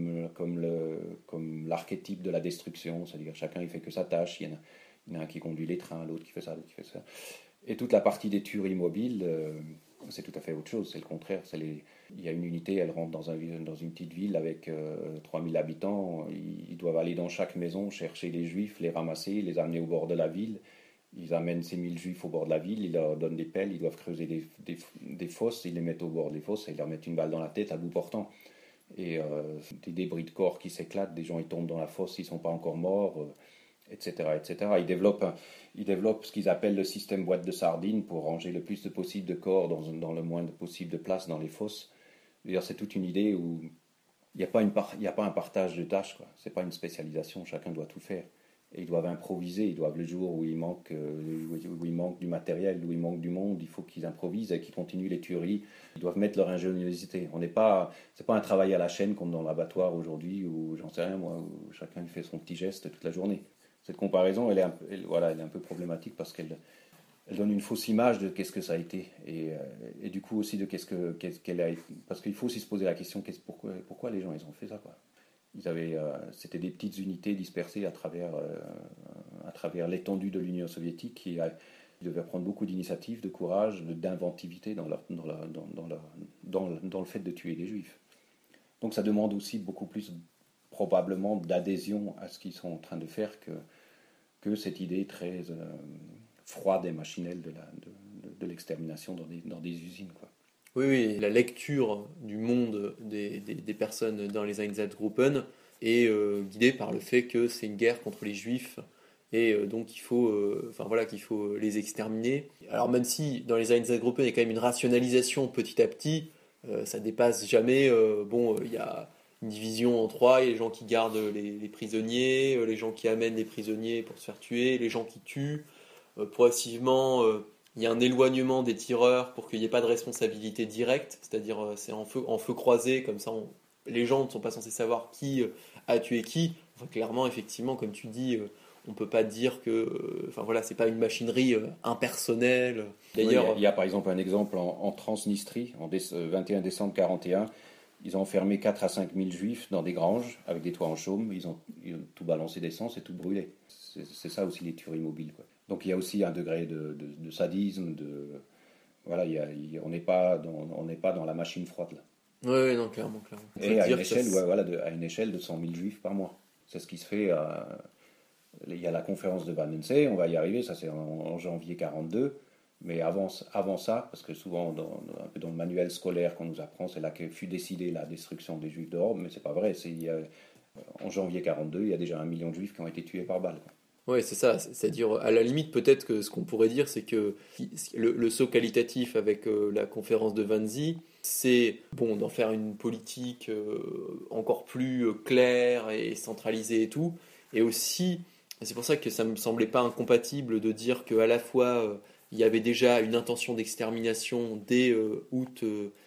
comme l'archétype de la destruction, c'est-à-dire chacun il fait que sa tâche, il y en a un qui conduit les trains, l'autre qui fait ça, l'autre qui fait ça. Et toute la partie des tueries mobiles, c'est tout à fait autre chose, c'est le contraire. Il y a une unité, elle rentre dans une petite ville avec 3000 habitants, ils doivent aller dans chaque maison chercher les juifs, les ramasser, les amener au bord de la ville. Ils amènent ces 1000 juifs au bord de la ville, ils leur donnent des pelles, ils doivent creuser des fosses, ils les mettent au bord des fosses et ils leur mettent une balle dans la tête à bout portant. Et des débris de corps qui s'éclatent, des gens ils tombent dans la fosse, ils ne sont pas encore morts, etc., etc. Ils développent ce qu'ils appellent le système boîte de sardines pour ranger le plus possible de corps dans le moins possible de place dans les fosses. D'ailleurs, c'est toute une idée où il n'y a pas un partage de tâches, quoi. C'est pas une spécialisation, chacun doit tout faire. Et ils doivent improviser, ils doivent le jour où il manque du matériel, où il manque du monde, il faut qu'ils improvisent et qu'ils continuent les tueries. Ils doivent mettre leur ingéniosité. C'est pas un travail à la chaîne comme dans l'abattoir aujourd'hui où j'en sais rien moi, où chacun fait son petit geste toute la journée. Cette comparaison, elle est un peu problématique parce qu'elle donne une fausse image de qu'est-ce que ça a été et du coup aussi de qu'elle a été. Parce qu'il faut aussi se poser la question pourquoi les gens ils ont fait ça quoi. C'était des petites unités dispersées à travers l'étendue de l'Union soviétique qui devaient prendre beaucoup d'initiatives, de courage, d'inventivité dans le fait de tuer des juifs. Donc ça demande aussi beaucoup plus probablement d'adhésion à ce qu'ils sont en train de faire que cette idée très froide et machinelle de l'extermination dans des usines quoi. Oui, la lecture du monde des personnes dans les Einsatzgruppen est guidée par le fait que c'est une guerre contre les juifs et donc qu'il faut les exterminer. Alors même si dans les Einsatzgruppen il y a quand même une rationalisation petit à petit, ça dépasse jamais. Il y a une division en trois, il y a les gens qui gardent les prisonniers, les gens qui amènent les prisonniers pour se faire tuer, les gens qui tuent. Progressivement, il y a un éloignement des tireurs pour qu'il n'y ait pas de responsabilité directe, c'est-à-dire c'est en feu croisé, comme ça les gens ne sont pas censés savoir qui a tué qui. Enfin, clairement, effectivement, comme tu dis, on ne peut pas dire que. C'est pas une machinerie impersonnelle. D'ailleurs, il y a par exemple un exemple en Transnistrie, 21 décembre 1941. Ils ont enfermé 4 à 5 000 juifs dans des granges avec des toits en chaume. Ils ont tout balancé d'essence et tout brûlé. C'est ça aussi les tueries mobiles, quoi. Donc il y a aussi un degré de sadisme. Voilà, on n'est pas dans la machine froide là. Oui, non, clairement. Et à une échelle de 100 000 juifs par mois. C'est ce qui se fait. Il y a la conférence de Wannsee, on va y arriver, ça c'est en janvier 1942. Mais avant ça, parce que souvent un peu dans le manuel scolaire qu'on nous apprend, c'est là que fut décidée la destruction des juifs d'Europe, mais c'est pas vrai. En janvier 1942, il y a déjà 1 million de juifs qui ont été tués par balle, quoi. Oui, c'est ça. C'est-à-dire, à la limite, peut-être que ce qu'on pourrait dire, c'est que le saut qualitatif avec la conférence de Wannsee, c'est d'en faire une politique encore plus claire et centralisée et tout. Et aussi, c'est pour ça que ça me semblait pas incompatible de dire qu'à la fois, il y avait déjà une intention d'extermination dès août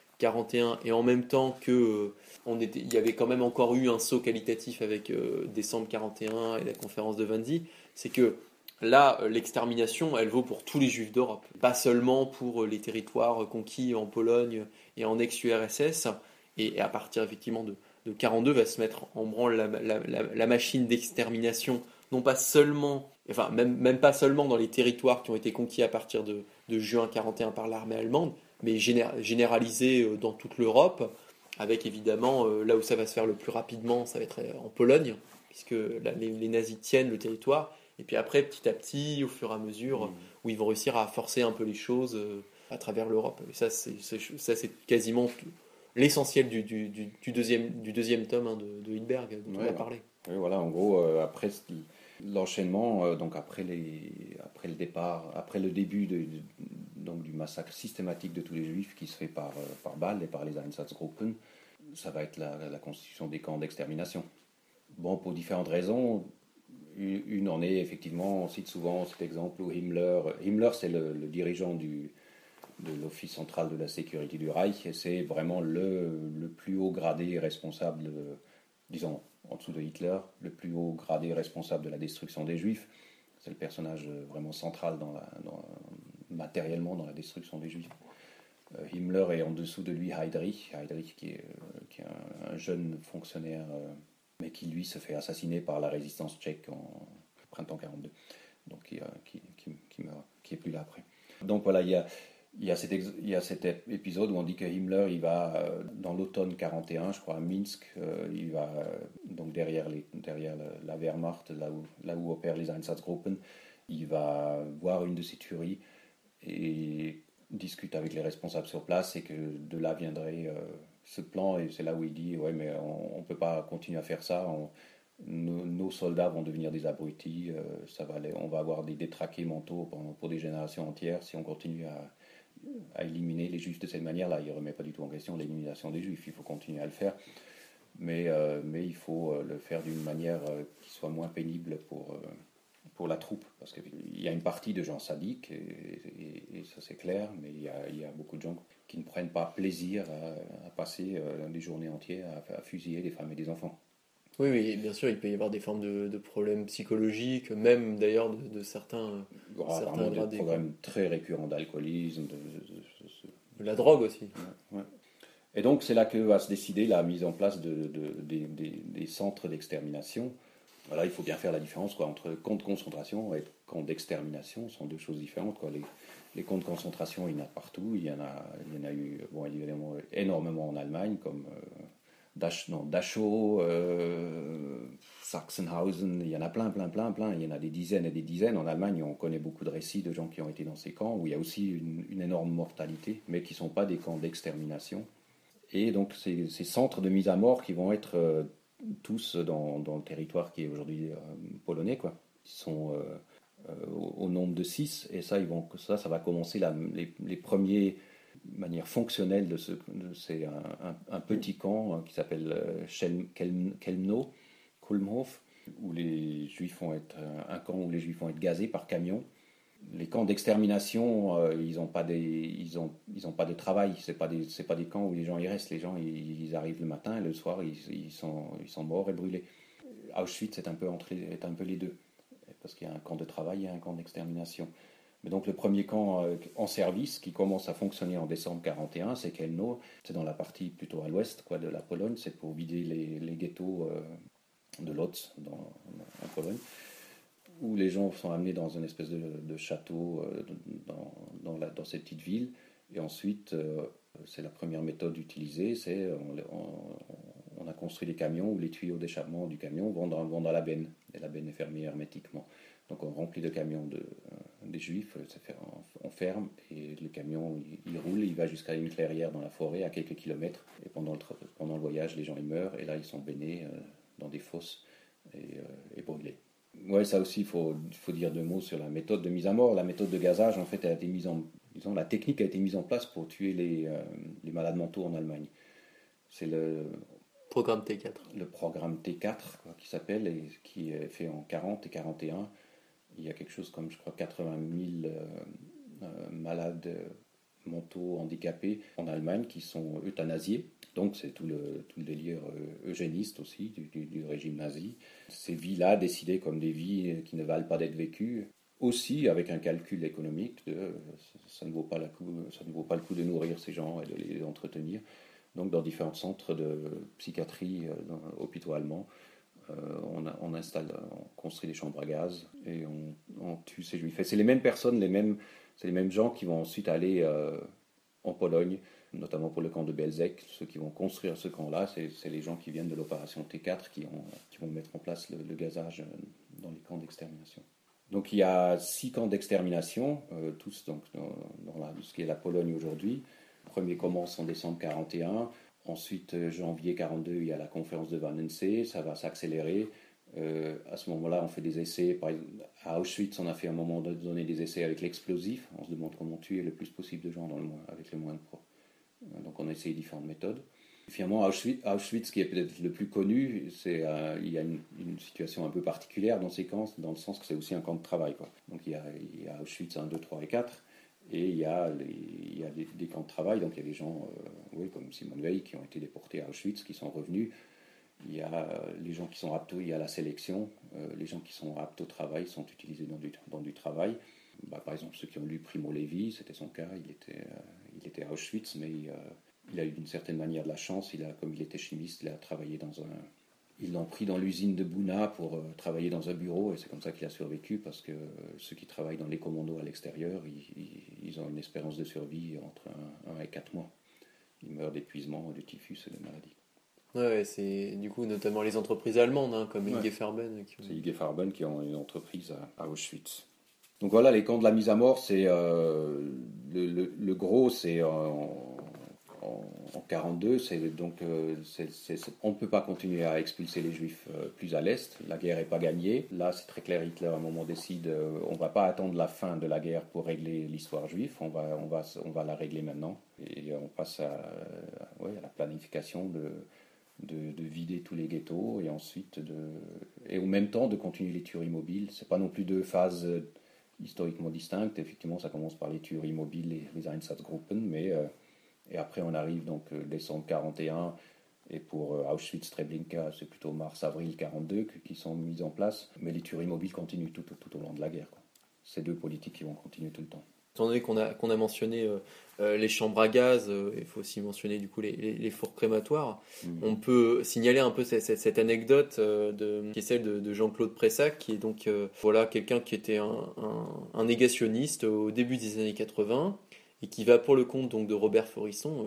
41 et en même temps que il y avait quand même encore eu un saut qualitatif avec décembre 41 et la conférence de Wannsee. C'est que là, l'extermination, elle vaut pour tous les juifs d'Europe, pas seulement pour les territoires conquis en Pologne et en ex-URSS. Et à partir effectivement de 42 va se mettre en branle la machine d'extermination, non pas seulement, même pas seulement dans les territoires qui ont été conquis à partir de juin 41 par l'armée allemande, mais généralisée dans toute l'Europe, avec évidemment, là où ça va se faire le plus rapidement, ça va être en Pologne, puisque les nazis tiennent le territoire. Et puis après, petit à petit, au fur et à mesure, où ils vont réussir à forcer un peu les choses à travers l'Europe. Et ça, c'est quasiment l'essentiel du deuxième tome hein, de Hilberg dont on a parlé. Oui, voilà, en gros, après l'enchaînement, donc après le départ, après le début donc du massacre systématique de tous les juifs qui se fait par balles et par les Einsatzgruppen, ça va être la constitution des camps d'extermination. Bon, pour différentes raisons. Une en est effectivement, on cite souvent cet exemple où Himmler c'est le dirigeant de l'Office central de la sécurité du Reich, et c'est vraiment le plus haut gradé responsable, disons, en dessous de Hitler, le plus haut gradé responsable de la destruction des Juifs. C'est le personnage vraiment central matériellement dans la destruction des Juifs. Himmler est en dessous de lui Heydrich qui est un jeune fonctionnaire, mais qui lui se fait assassiner par la résistance tchèque en printemps 42, donc qui est plus là après. Donc voilà, il y a cet épisode où on dit que Himmler, il va dans l'automne 41, je crois, à Minsk, il va donc derrière la Wehrmacht, là où opèrent les Einsatzgruppen, il va voir une de ces tueries et discute avec les responsables sur place, et que de là viendrait ce plan, et c'est là où il dit ouais, mais on ne peut pas continuer à faire ça, nos soldats vont devenir des abrutis, on va avoir des détraqués mentaux pour des générations entières si on continue à éliminer les juifs de cette manière-là. Il ne remet pas du tout en question l'élimination des juifs, il faut continuer à le faire, mais il faut le faire d'une manière qui soit moins pénible pour la troupe, parce qu'il y a une partie de gens sadiques, et ça c'est clair, mais il y a beaucoup de gens qui ne prennent pas plaisir à passer des journées entières à fusiller des femmes et des enfants. Oui, bien sûr, il peut y avoir des formes de problèmes psychologiques, même d'ailleurs de certains Apparemment des problèmes très récurrents d'alcoolisme, de la drogue aussi. Ouais. Et donc c'est là que va se décider la mise en place des centres d'extermination. Voilà, il faut bien faire la différence entre camps de concentration et camps d'extermination, ce sont deux choses différentes. Les camps de concentration, il y en a partout, il y en a eu évidemment énormément en Allemagne, comme Dachau, Sachsenhausen, il y en a plein, il y en a des dizaines et des dizaines. En Allemagne, on connaît beaucoup de récits de gens qui ont été dans ces camps, où il y a aussi une énorme mortalité, mais qui ne sont pas des camps d'extermination. Et donc ces centres de mise à mort qui vont être tous dans le territoire qui est aujourd'hui polonais, quoi. Ils sont au nombre de 6, et ça va commencer les premiers manière fonctionnelle c'est un petit camp qui s'appelle Kulmhof, où les Juifs vont être un camp où les Juifs vont être gazés par camion. Les camps d'extermination, ils n'ont pas de travail, c'est pas des camps où les gens y restent. Les gens ils arrivent le matin et le soir ils sont morts et brûlés. Auschwitz est un peu les deux, parce qu'il y a un camp de travail et un camp d'extermination. Mais donc le premier camp en service qui commence à fonctionner en décembre 41, c'est Kelno. C'est dans la partie plutôt à l'ouest de la Pologne. C'est pour vider les ghettos de Lodz en Pologne, où les gens sont amenés dans une espèce de château dans cette petite ville. Et ensuite, c'est la première méthode utilisée, c'est on a construit des camions où les tuyaux d'échappement du camion vont dans la benne. Et la benne est fermée hermétiquement. Donc on remplit le camion des Juifs, on ferme, et le camion il roule, il va jusqu'à une clairière dans la forêt à quelques kilomètres, et pendant le voyage les gens ils meurent, et là ils sont baignés dans des fosses et brûlés. Ouais, ça aussi il faut dire deux mots sur la méthode de mise à mort. La méthode de gazage en fait a été la technique a été mise en place pour tuer les malades mentaux en Allemagne. C'est le programme T4. Le programme T4 qui s'appelle, et qui est fait en 40 et 41. Il y a quelque chose comme, je crois, 80 000 malades mentaux handicapés en Allemagne qui sont euthanasiés. Donc c'est tout le délire eugéniste aussi du régime nazi. Ces vies-là décidées comme des vies qui ne valent pas d'être vécues, aussi avec un calcul économique ça ne vaut pas le coup de nourrir ces gens et de les entretenir. Donc dans différents centres de psychiatrie, hôpitaux allemands, on construit des chambres à gaz et on tue ces juifs. Et c'est les mêmes personnes, c'est les mêmes gens qui vont ensuite aller en Pologne, notamment pour le camp de Belzec. Ceux qui vont construire ce camp-là, c'est les gens qui viennent de l'opération T4 qui vont mettre en place le gazage dans les camps d'extermination. Donc il y a 6 camps d'extermination, tous donc, dans ce qui est la Pologne aujourd'hui. Le premier commence en décembre 41. Ensuite, janvier 42, il y a la conférence de Wannsee, ça va s'accélérer. À ce moment-là, on fait des essais. Par exemple, à Auschwitz, on a fait à un moment donné des essais avec l'explosif. On se demande comment tuer le plus possible de gens avec le moins de poids. Donc on a essayé différentes méthodes. Finalement, Auschwitz, qui est peut-être le plus connu, il y a une situation un peu particulière dans ces camps, dans le sens que c'est aussi un camp de travail, quoi. Donc il y a Auschwitz 1, 2, 3 et 4, et il y a des camps de travail. Donc il y a des gens comme Simone Weil qui ont été déportés à Auschwitz, qui sont revenus. Il y a les gens qui sont aptes, il y a la sélection. Les gens qui sont aptes au travail sont utilisés dans du travail. Par exemple, ceux qui ont lu Primo Levi, c'était son cas, il était à Auschwitz, mais il a eu d'une certaine manière de la chance. Comme il était chimiste, il a travaillé ils l'ont pris dans l'usine de Bouna pour travailler dans un bureau, et c'est comme ça qu'il a survécu, parce que ceux qui travaillent dans les commandos à l'extérieur, ils ont une espérance de survie entre 1 et 4 mois. Ils meurent d'épuisement, de typhus et de maladies. Ouais, c'est du coup notamment les entreprises allemandes, hein, comme IG Farben. C'est IG Farben qui ont une entreprise à Auschwitz. Donc voilà, les camps de la mise à mort, c'est le gros, c'est en 42. On ne peut pas continuer à expulser les Juifs plus à l'est. La guerre n'est pas gagnée. Là, c'est très clair. Hitler à un moment décide, on ne va pas attendre la fin de la guerre pour régler l'histoire juive. On va la régler maintenant. Et on passe à la planification de vider tous les ghettos, et ensuite et en même temps de continuer les tueries mobiles. C'est pas non plus deux phases historiquement distinctes. Effectivement, ça commence par les tueries mobiles et les Einsatzgruppen, et après on arrive donc décembre 41, et pour Auschwitz-Treblinka, c'est plutôt mars-avril 42 qui sont mises en place. Mais les tueries mobiles continuent tout au long de la guerre, quoi. C'est deux politiques qui vont continuer tout le temps. Étant donné qu'on a mentionné les chambres à gaz, il faut aussi mentionner du coup les fours crématoires. On peut signaler un peu cette anecdote qui est celle de Jean-Claude Pressac, qui est donc quelqu'un qui était un négationniste au début des années 80, et qui va pour le compte donc de Robert Forisson,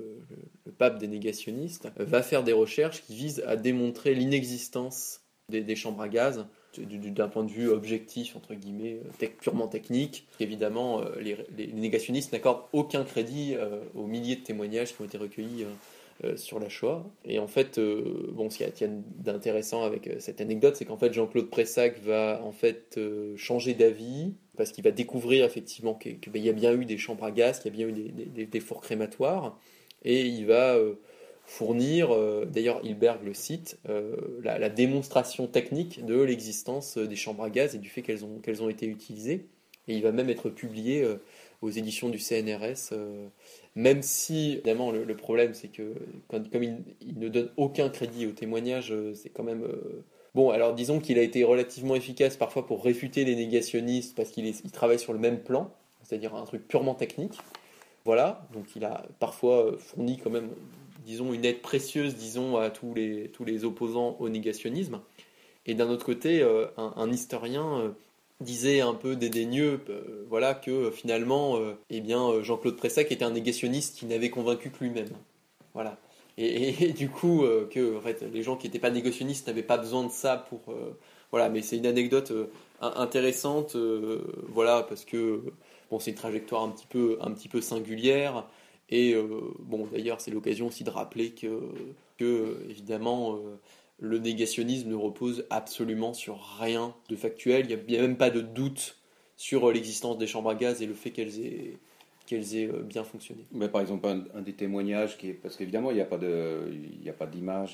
le pape des négationnistes, va faire des recherches qui visent à démontrer l'inexistence des chambres à gaz d'un point de vue objectif, entre guillemets, purement technique. Évidemment, les négationnistes n'accordent aucun crédit aux milliers de témoignages qui ont été recueillis sur la Shoah. Et en fait, ce qu'il y a d'intéressant avec cette anecdote, c'est qu'en fait, Jean-Claude Pressac va en fait changer d'avis, parce qu'il va découvrir effectivement qu'il y a bien eu des chambres à gaz, qu'il y a bien eu des fours crématoires, et il va fournir, d'ailleurs Hilberg le cite, la démonstration technique de l'existence des chambres à gaz et du fait qu'elles ont été utilisées. Et il va même être publié aux éditions du CNRS, même si, évidemment, le problème, c'est que comme il ne donne aucun crédit au témoignage, c'est quand même... Bon, alors disons qu'il a été relativement efficace parfois pour réfuter les négationnistes, parce qu'il travaille sur le même plan, c'est-à-dire un truc purement technique. Voilà, donc il a parfois fourni quand même, disons, une aide précieuse, disons, à tous les opposants au négationnisme. Et d'un autre côté, un historien disait un peu dédaigneux, que finalement, Jean-Claude Pressac était un négationniste qui n'avait convaincu que lui-même. Voilà. Et du coup, en fait, les gens qui n'étaient pas négationnistes n'avaient pas besoin de ça pour... mais c'est une anecdote intéressante, parce que c'est une trajectoire un petit peu singulière. Et d'ailleurs, c'est l'occasion aussi de rappeler que évidemment, le négationnisme ne repose absolument sur rien de factuel. Il n'y a même pas de doute sur l'existence des chambres à gaz et le fait qu'elles aient bien fonctionné. Mais par exemple, un des témoignages parce qu'évidemment, il n'y a pas d'image,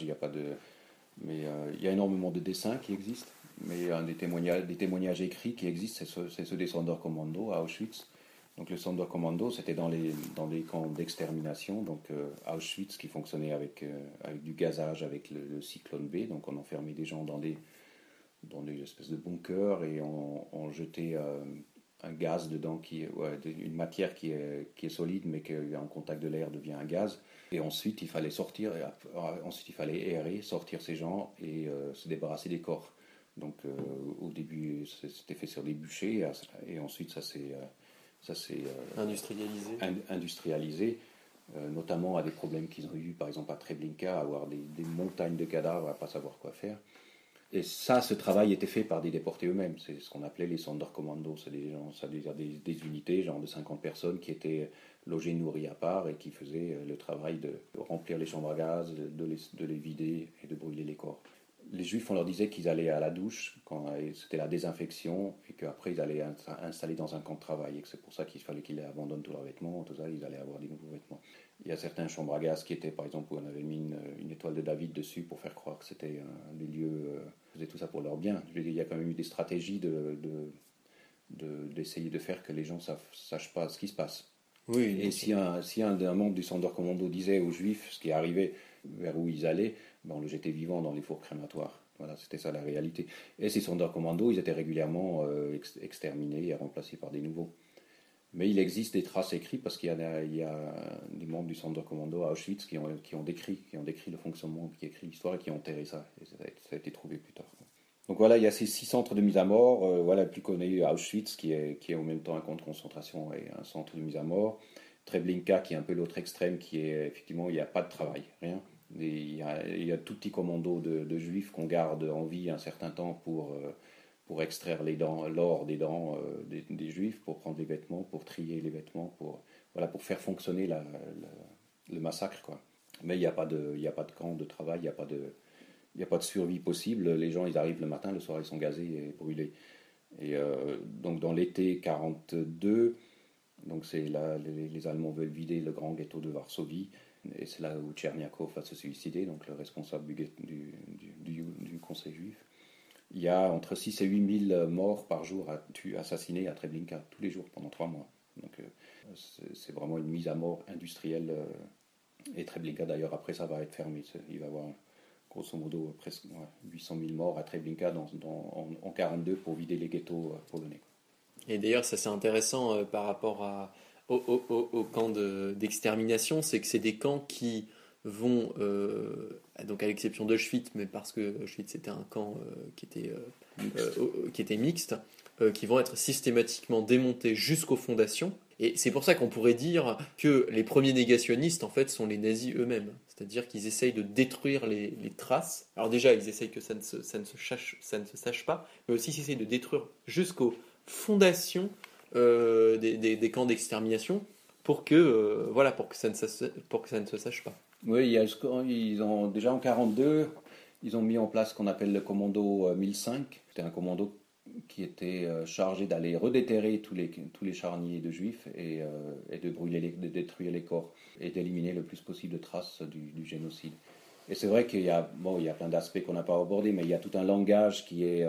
mais il y a énormément de dessins qui existent. Mais un des témoignages écrits qui existent, c'est ceux des Sonderkommando à Auschwitz. Donc le Sonderkommando, c'était dans les camps d'extermination, donc à Auschwitz, qui fonctionnait avec du gazage, avec le cyclone B. Donc on enfermait des gens dans des espèces de bunkers, et on jetait un gaz dedans, une matière qui est solide, mais qui en contact de l'air devient un gaz. Et ensuite il fallait sortir, ensuite il fallait aérer, sortir ces gens et se débarrasser des corps. Donc au début c'était fait sur des bûchers, et ensuite ça s'est industrialisé, notamment à des problèmes qu'ils ont eu, par exemple à Treblinka, à avoir des montagnes de cadavres, à ne pas savoir quoi faire. Et ça, ce travail était fait par des déportés eux-mêmes. C'est ce qu'on appelait les Sonderkommando. C'est des gens, ça veut dire des unités, genre de 50 personnes qui étaient logées, nourries à part et qui faisaient le travail de remplir les chambres à gaz, de les vider et de brûler les corps. Les Juifs, on leur disait qu'ils allaient à la douche quand c'était la désinfection et qu'après ils allaient installer dans un camp de travail et que c'est pour ça qu'il fallait qu'ils abandonnent tous leurs vêtements, tout ça, ils allaient avoir des nouveaux vêtements. Il y a certaines chambres à gaz qui étaient, par exemple, où on avait mis une étoile de David dessus pour faire croire que c'était des lieux, faisaient tout ça pour leur bien. Je veux dire, il y a quand même eu des stratégies d'essayer de faire que les gens ne sachent pas ce qui se passe. Oui, et si un membre du Sonderkommando disait aux Juifs ce qui arrivait, vers où ils allaient, ben on le jetait vivant dans les fours crématoires. Voilà, c'était ça la réalité. Et ces Sonderkommando, ils étaient régulièrement exterminés et remplacés par des nouveaux. Mais il existe des traces écrites parce qu'il y a des membres du Sonderkommando à Auschwitz qui ont décrit le fonctionnement, qui ont écrit l'histoire et qui ont enterré ça. Et ça a été trouvé plus tard. Donc voilà, il y a ces 6 centres de mise à mort. Voilà, le plus connu Auschwitz, qui est en même temps un camp de concentration et un centre de mise à mort. Treblinka, qui est un peu l'autre extrême, qui est effectivement, il n'y a pas de travail, rien. Il y a tout petit commando de Juifs qu'on garde en vie un certain temps pour extraire l'or des dents des Juifs, pour prendre les vêtements, pour trier les vêtements, pour faire fonctionner le massacre, quoi. Mais il n'y a pas de camp de travail, il n'y a pas de survie possible. Les gens, ils arrivent le matin, le soir, ils sont gazés et brûlés. Et donc dans l'été 1942, donc c'est là, les Allemands veulent vider le grand ghetto de Varsovie. Et c'est là où Tcherniakov va se suicider, donc le responsable du conseil juif. Il y a entre 6 et 8 000 morts par jour assassinés à Treblinka, tous les jours, pendant 3 mois. Donc c'est vraiment une mise à mort industrielle. Et Treblinka, d'ailleurs, après ça va être fermé. Il va y avoir, grosso modo, presque 800 000 morts à Treblinka en 1942 pour vider les ghettos polonais. Et d'ailleurs, ça c'est intéressant par rapport au camp d'extermination, c'est que c'est des camps qui vont, donc à l'exception d'Auschwitz, mais parce que Auschwitz était un camp qui était mixte, qui vont être systématiquement démontés jusqu'aux fondations. Et c'est pour ça qu'on pourrait dire que les premiers négationnistes, en fait, sont les nazis eux-mêmes. C'est-à-dire qu'ils essayent de détruire les traces. Alors déjà, ils essayent que ça ne se sache pas, mais aussi ils essayent de détruire jusqu'aux fondations des camps d'extermination pour que ça ne se sache pas. Oui, ils ont déjà en 1942, ils ont mis en place ce qu'on appelle le commando 1005. C'était un commando qui était chargé d'aller redéterrer tous les charniers de juifs et de de détruire les corps et d'éliminer le plus possible de traces du génocide. Et c'est vrai qu'il y a plein d'aspects qu'on n'a pas abordés, mais il y a tout un langage qui est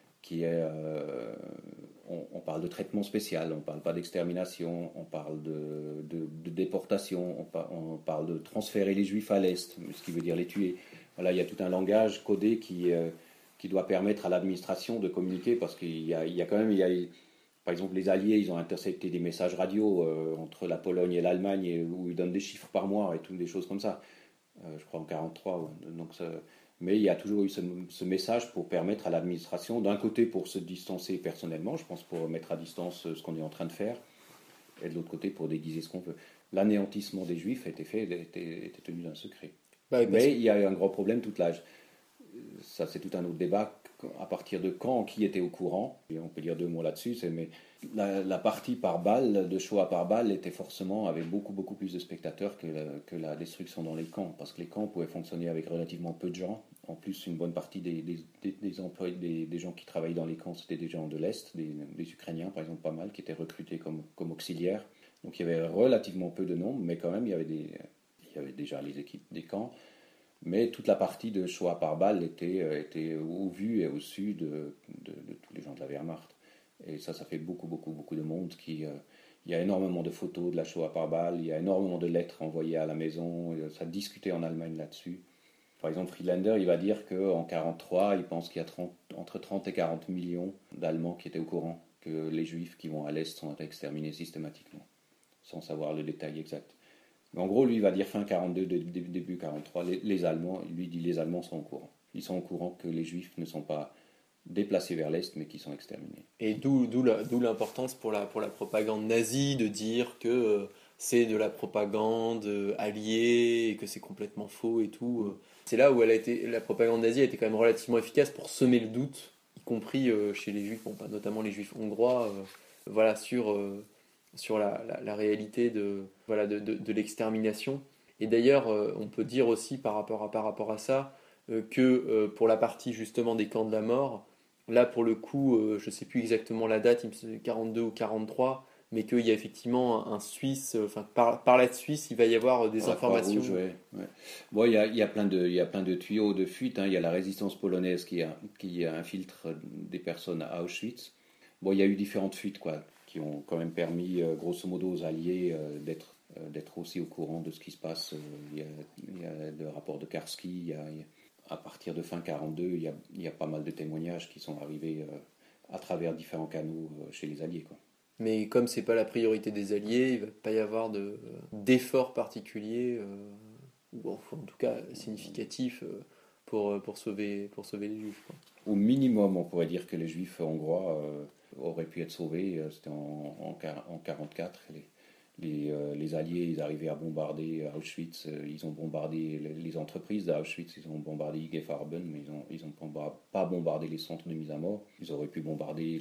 on parle de traitement spécial, on ne parle pas d'extermination, on parle de déportation, on parle de transférer les juifs à l'Est, ce qui veut dire les tuer. Voilà, il y a tout un langage codé qui doit permettre à l'administration de communiquer, parce qu'il y a quand même, par exemple, les Alliés, ils ont intercepté des messages radio entre la Pologne et l'Allemagne où ils donnent des chiffres par mois et toutes des choses comme ça. Je crois en 1943. Donc mais il y a toujours eu ce message pour permettre à l'administration, d'un côté pour se distancer personnellement, je pense pour mettre à distance ce qu'on est en train de faire, et de l'autre côté pour déguiser ce qu'on veut. L'anéantissement des Juifs était tenu d'un secret. Mais il y a eu un gros problème toute l'âge. Ça, c'est tout un autre débat. À partir de quand, qui était au courant, et on peut dire 2 mots là-dessus, mais la partie par balle, de Shoah par balle, était forcément avec beaucoup, beaucoup plus de spectateurs que la destruction dans les camps, parce que les camps pouvaient fonctionner avec relativement peu de gens. En plus, une bonne partie des employés, des gens qui travaillaient dans les camps, c'était des gens de l'Est, des Ukrainiens, par exemple, pas mal, qui étaient recrutés comme auxiliaires. Donc il y avait relativement peu de nombre, mais quand même, il y avait déjà les équipes des camps. Mais toute la partie de Shoah par balle était au vu et au su de tous les gens de la Wehrmacht. Et ça fait beaucoup, beaucoup, beaucoup de monde il y a énormément de photos de la Shoah par balle, il y a énormément de lettres envoyées à la maison, ça discutait en Allemagne là-dessus. Par exemple, Friedlander, il va dire qu'en 1943, il pense qu'il y a entre 30 et 40 millions d'Allemands qui étaient au courant que les Juifs qui vont à l'Est sont exterminés systématiquement, sans savoir le détail exact. Mais en gros, lui, il va dire fin 1942, début 1943, les Allemands, lui dit les Allemands sont au courant. Ils sont au courant que les Juifs ne sont pas déplacés vers l'Est, mais qui sont exterminés. Et d'où l'importance pour la propagande nazie de dire que c'est de la propagande alliée et que c'est complètement faux et tout. C'est là où la propagande nazie a été quand même relativement efficace pour semer le doute, y compris chez les juifs, notamment les juifs hongrois, voilà, sur la réalité de l'extermination. Et d'ailleurs, on peut dire aussi par rapport à ça que pour la partie justement des camps de la mort, là pour le coup, je ne sais plus exactement la date, il me semble 42 ou 43, mais qu'il y a effectivement un Suisse, par la Suisse, il va y avoir des informations. Rouge, ouais. Bon, il y a plein de tuyaux de fuite. Hein. Il y a la résistance polonaise qui infiltre des personnes à Auschwitz. Bon, il y a eu différentes fuites, quoi, qui ont quand même permis, grosso modo, aux Alliés d'être aussi au courant de ce qui se passe. Il y a le rapport de Karski. À partir de fin 42, il y a pas mal de témoignages qui sont arrivés à travers différents canaux chez les Alliés, quoi. Mais comme c'est pas la priorité des Alliés, il va pas y avoir d'effort particulier, ou en tout cas significatif, pour sauver les Juifs, quoi. Au minimum, on pourrait dire que les Juifs hongrois auraient pu être sauvés. C'était en 1944. Les Alliés, ils arrivaient à bombarder Auschwitz. Ils ont bombardé les entreprises d'Auschwitz. Ils ont bombardé IG Farben, mais ils ont pas bombardé les centres de mise à mort. Ils auraient pu bombarder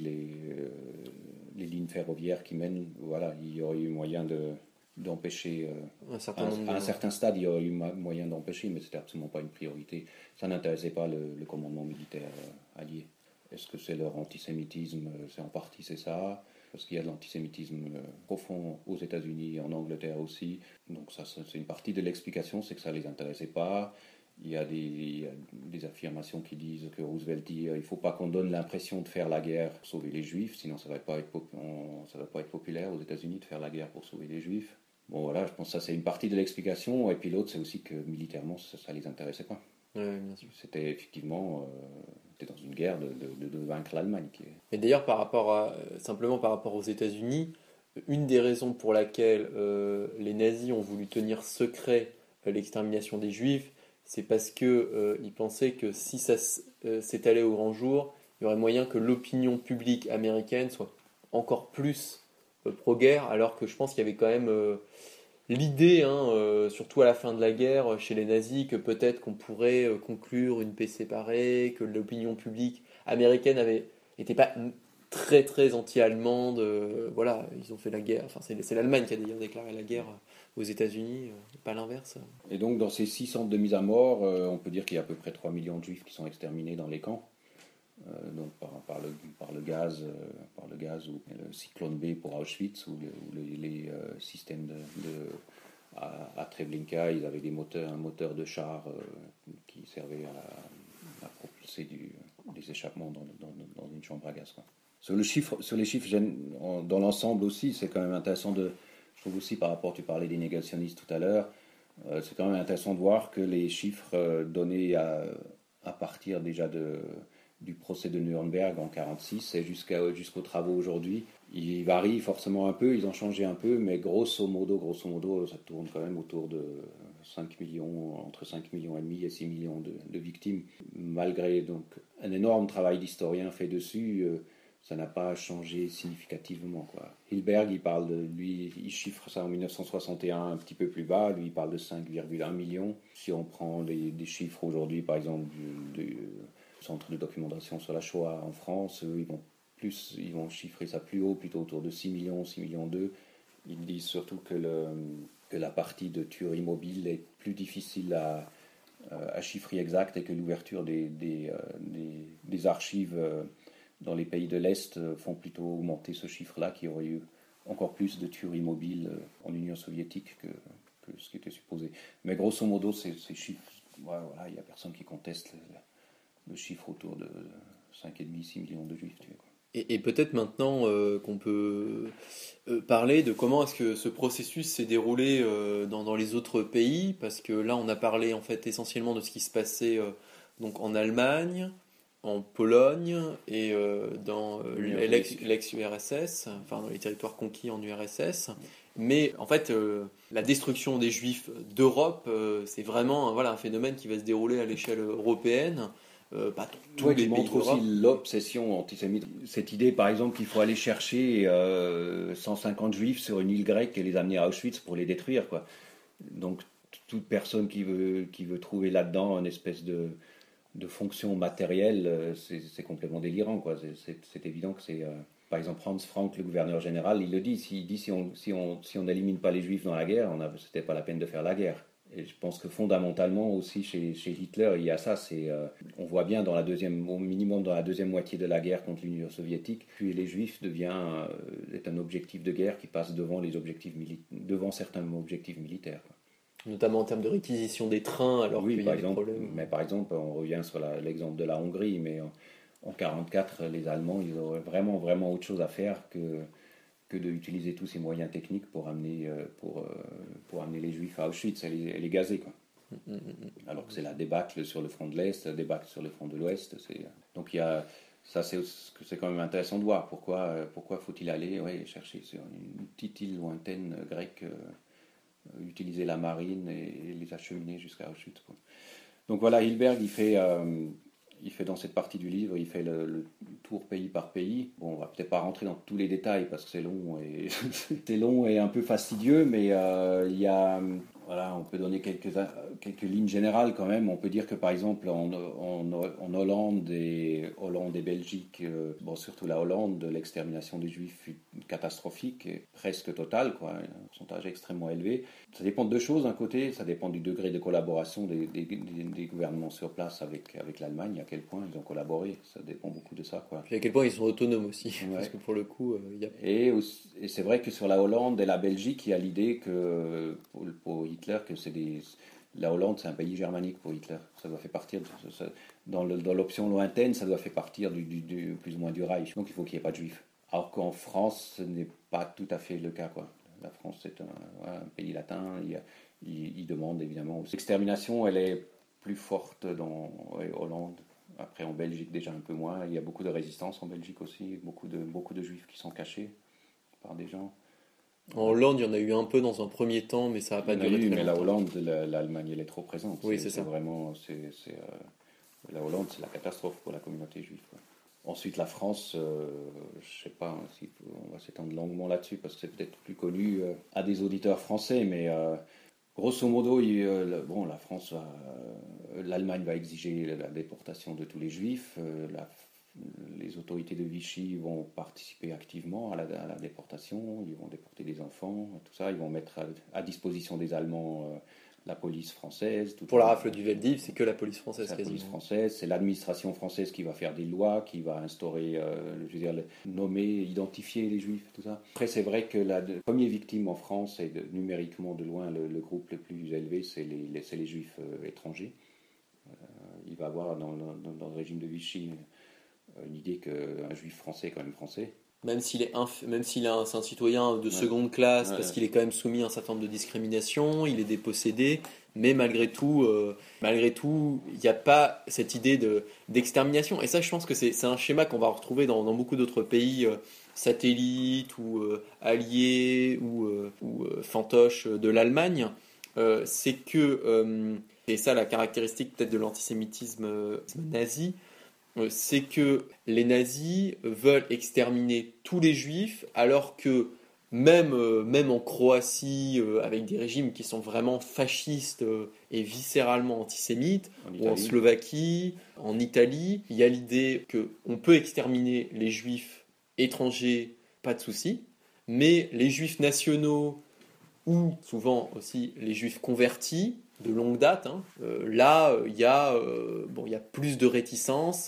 les lignes ferroviaires qui mènent. Voilà, il y aurait eu moyen d'empêcher. À un certain stade, il y aurait eu moyen d'empêcher, mais c'était absolument pas une priorité. Ça n'intéressait pas le commandement militaire allié. Est-ce que c'est leur antisémitisme? En partie, c'est ça. Parce qu'il y a de l'antisémitisme profond aux États-Unis et en Angleterre aussi. Donc ça, c'est une partie de l'explication, c'est que ça ne les intéressait pas. Il y a des affirmations qui disent que Roosevelt dit il ne faut pas qu'on donne l'impression de faire la guerre pour sauver les Juifs, sinon ça ne va pas être populaire aux États-Unis de faire la guerre pour sauver les Juifs. Bon voilà, je pense que ça c'est une partie de l'explication. Et puis l'autre, c'est aussi que militairement, ça ne les intéressait pas. Oui, bien sûr. C'était effectivement dans une guerre de vaincre l'Allemagne. Et d'ailleurs, simplement par rapport aux États-Unis, une des raisons pour laquelle les nazis ont voulu tenir secret l'extermination des Juifs, c'est parce qu'ils pensaient que si ça s'étalait au grand jour, il y aurait moyen que l'opinion publique américaine soit encore plus pro-guerre, alors que je pense qu'il y avait quand même l'idée, surtout à la fin de la guerre, chez les nazis, que peut-être qu'on pourrait conclure une paix séparée, que l'opinion publique américaine n'était pas très très anti-allemande. Voilà, ils ont fait la guerre. Enfin, c'est l'Allemagne qui a d'ailleurs déclaré la guerre aux États-Unis, pas l'inverse. Et donc, dans ces 6 centres de mise à mort, on peut dire qu'il y a à peu près 3 millions de Juifs qui sont exterminés dans les camps. Donc par le gaz ou le cyclone B pour Auschwitz ou les systèmes à Treblinka, ils avaient un moteur de char qui servait à propulser des échappements dans une chambre à gaz, quoi. Sur les chiffres, dans l'ensemble aussi, c'est quand même intéressant je trouve aussi par rapport, tu parlais des négationnistes tout à l'heure, c'est quand même intéressant de voir que les chiffres donnés à partir déjà du procès de Nuremberg en 1946 et jusqu'aux travaux aujourd'hui, ils varient forcément un peu, ils ont changé un peu, mais grosso modo, ça tourne quand même autour de 5 millions, entre 5 millions et demi et 6 millions de victimes. Malgré donc un énorme travail d'historien fait dessus, ça n'a pas changé significativement, quoi. Hilberg, il chiffre ça en 1961 un petit peu plus bas, lui il parle de 5,1 millions. Si on prend des chiffres aujourd'hui, par exemple du Centre de documentation sur la Shoah en France, ils vont chiffrer ça plus haut, plutôt autour de 6 millions 2. Ils disent surtout que la partie de tuerie mobile est plus difficile à chiffrer exact et que l'ouverture des archives dans les pays de l'Est font plutôt augmenter ce chiffre-là, qu'il y aurait eu encore plus de tueries mobiles en Union soviétique que ce qui était supposé. Mais grosso modo, ces chiffres, voilà, il n'y a personne qui conteste le chiffre autour de 5,5-6 millions de Juifs tués, quoi. Et peut-être maintenant qu'on peut parler de comment est-ce que ce processus s'est déroulé dans les autres pays, parce que là on a parlé en fait essentiellement de ce qui se passait donc en Allemagne, en Pologne et dans l'ex-URSS, enfin dans les territoires conquis en URSS. Mais en fait, la destruction des Juifs d'Europe, c'est vraiment un phénomène qui va se dérouler à l'échelle européenne. pas dans tous Ouais, les qui pays montre d'Europe. aussi l'obsession antisémite. Cette idée, par exemple, qu'il faut aller chercher 150 juifs sur une île grecque et les amener à Auschwitz pour les détruire, quoi. Donc, toute personne qui veut trouver là-dedans une espèce de fonction matérielle, c'est complètement délirant, quoi. C'est évident que c'est... Par exemple, Hans Frank, le gouverneur général, il le dit. Il dit si on n'élimine pas les juifs dans la guerre, c'était pas la peine de faire la guerre. Et je pense que fondamentalement aussi chez Hitler, il y a ça. On voit bien au minimum dans la deuxième moitié de la guerre contre l'Union soviétique, tuer les juifs est un objectif de guerre qui passe devant certains objectifs militaires, quoi. Notamment en termes de réquisition des trains, alors Oui, qu'il y a des problèmes. mais par exemple, on revient sur l'exemple de la Hongrie, mais en 1944, les Allemands, ils auraient vraiment, vraiment autre chose à faire que d'utiliser tous ces moyens techniques pour amener les Juifs à Auschwitz et les gazer, quoi. Alors que c'est la débâcle sur le front de l'Est, la débâcle sur le front de l'Ouest. Donc il y a ça, c'est quand même intéressant de voir pourquoi faut-il aller chercher sur une petite île lointaine grecque, utiliser la marine et les acheminer jusqu'à Auschwitz, quoi. Donc voilà, Hilberg, il fait dans cette partie du livre, il fait le tour pays par pays. Bon, on va peut-être pas rentrer dans tous les détails parce que c'est long et c'est long et un peu fastidieux, mais il y a, voilà, on peut donner quelques lignes générales quand même. On peut dire que par exemple en Hollande et Belgique, bon, surtout la Hollande, l'extermination des Juifs fut catastrophique et presque totale, quoi, un pourcentage extrêmement élevé. Ça dépend de deux choses. D'un côté, ça dépend du degré de collaboration des gouvernements sur place avec l'Allemagne, à quel point ils ont collaboré. Ça dépend beaucoup de ça, quoi. Puis à quel point ils sont autonomes aussi, Ouais. parce que pour le coup, il y a... Et c'est vrai que sur la Hollande et la Belgique, il y a l'idée que pour Hitler, la Hollande, c'est un pays germanique pour Hitler. Ça doit faire partir dans l'option lointaine, ça doit faire partir du plus ou moins du Reich. Donc il faut qu'il n'y ait pas de juifs. Alors qu'en France, ce n'est pas tout à fait le cas, quoi. La France, c'est un pays latin. Il demande évidemment. L'extermination, elle est plus forte dans Hollande. Après, en Belgique, déjà un peu moins. Il y a beaucoup de résistance en Belgique aussi. Beaucoup de juifs qui sont cachés par des gens. En Hollande, il y en a eu un peu dans un premier temps, mais ça n'a pas duré très longtemps. Mais la Hollande, l'Allemagne, elle est trop présente. Oui, c'est ça. Vraiment, la Hollande, c'est la catastrophe pour la communauté juive, quoi. Ensuite, la France, je ne sais pas hein, si on va s'étendre longuement là-dessus parce que c'est peut-être plus connu à des auditeurs français, mais grosso modo, la France l'Allemagne va exiger la déportation de tous les Juifs. Les autorités de Vichy vont participer activement à la déportation. Ils vont déporter des enfants, tout ça. Ils vont mettre à disposition des Allemands la police française. Pour la rafle du Veldiv, c'est que la police française c'est la quasiment. police française, c'est l'administration française qui va faire des lois, qui va instaurer, nommer, identifier les Juifs, tout ça. Après, c'est vrai que la première victime en France, et numériquement de loin le groupe le plus élevé, c'est les Juifs étrangers. Il va y avoir dans le régime de Vichy une idée qu'un Juif français est quand même français. Même s'il est c'est un citoyen de seconde classe, parce qu'il est quand même soumis à un certain nombre de discriminations, il est dépossédé, mais malgré tout, il n'y a pas cette idée d'extermination. Et ça, je pense que c'est un schéma qu'on va retrouver dans beaucoup d'autres pays satellites ou alliés ou fantoches de l'Allemagne. C'est que, et ça la caractéristique peut-être de l'antisémitisme nazi, c'est que les nazis veulent exterminer tous les juifs, alors que même en Croatie, avec des régimes qui sont vraiment fascistes et viscéralement antisémites, ou en Slovaquie, en Italie, il y a l'idée qu'on peut exterminer les juifs étrangers, pas de souci, mais les juifs nationaux, ou souvent aussi les juifs convertis, de longue date, hein. Là, il y a plus de réticence,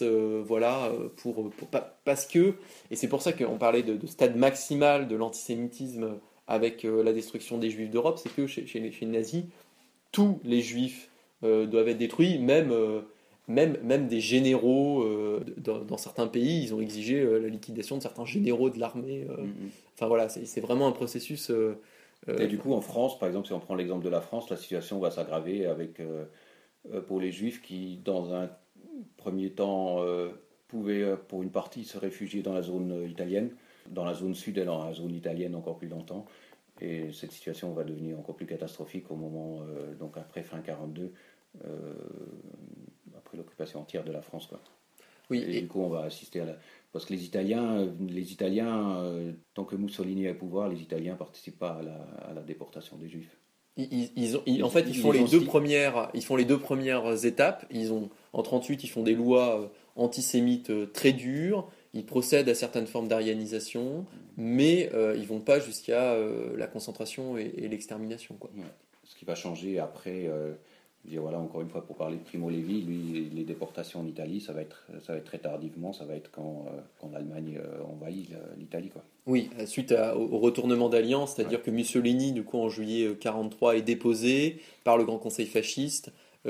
parce que, et c'est pour ça qu'on parlait de stade maximal de l'antisémitisme avec la destruction des juifs d'Europe, c'est que chez les nazis, tous les juifs doivent être détruits, même des généraux dans certains pays, ils ont exigé la liquidation de certains généraux de l'armée. Enfin voilà, c'est vraiment un processus... Et du coup, en France, par exemple, si on prend l'exemple de la France, la situation va s'aggraver pour les Juifs qui, dans un premier temps, pouvaient, pour une partie, se réfugier dans la zone italienne, dans la zone sud et dans la zone italienne encore plus longtemps. Et cette situation va devenir encore plus catastrophique au moment, donc après fin 42, après fait l'occupation entière de la France, quoi. Oui, Et du coup, on va assister parce que les Italiens, tant que Mussolini est au pouvoir, les Italiens participent pas à la déportation des Juifs. en fait, ils font les deux premières étapes. En 38, ils font des lois antisémites très dures. Ils procèdent à certaines formes d'arianisation, mais ils vont pas jusqu'à la concentration et l'extermination, quoi. Ouais. Ce qui va changer après, voilà, encore une fois, pour parler de Primo Levi, lui, les déportations en Italie, ça va être très tardivement, ça va être quand l'Allemagne envahit l'Italie, quoi. Oui, suite au retournement d'alliance, c'est-à-dire que Mussolini, du coup, en juillet 43, est déposé par le Grand Conseil fasciste,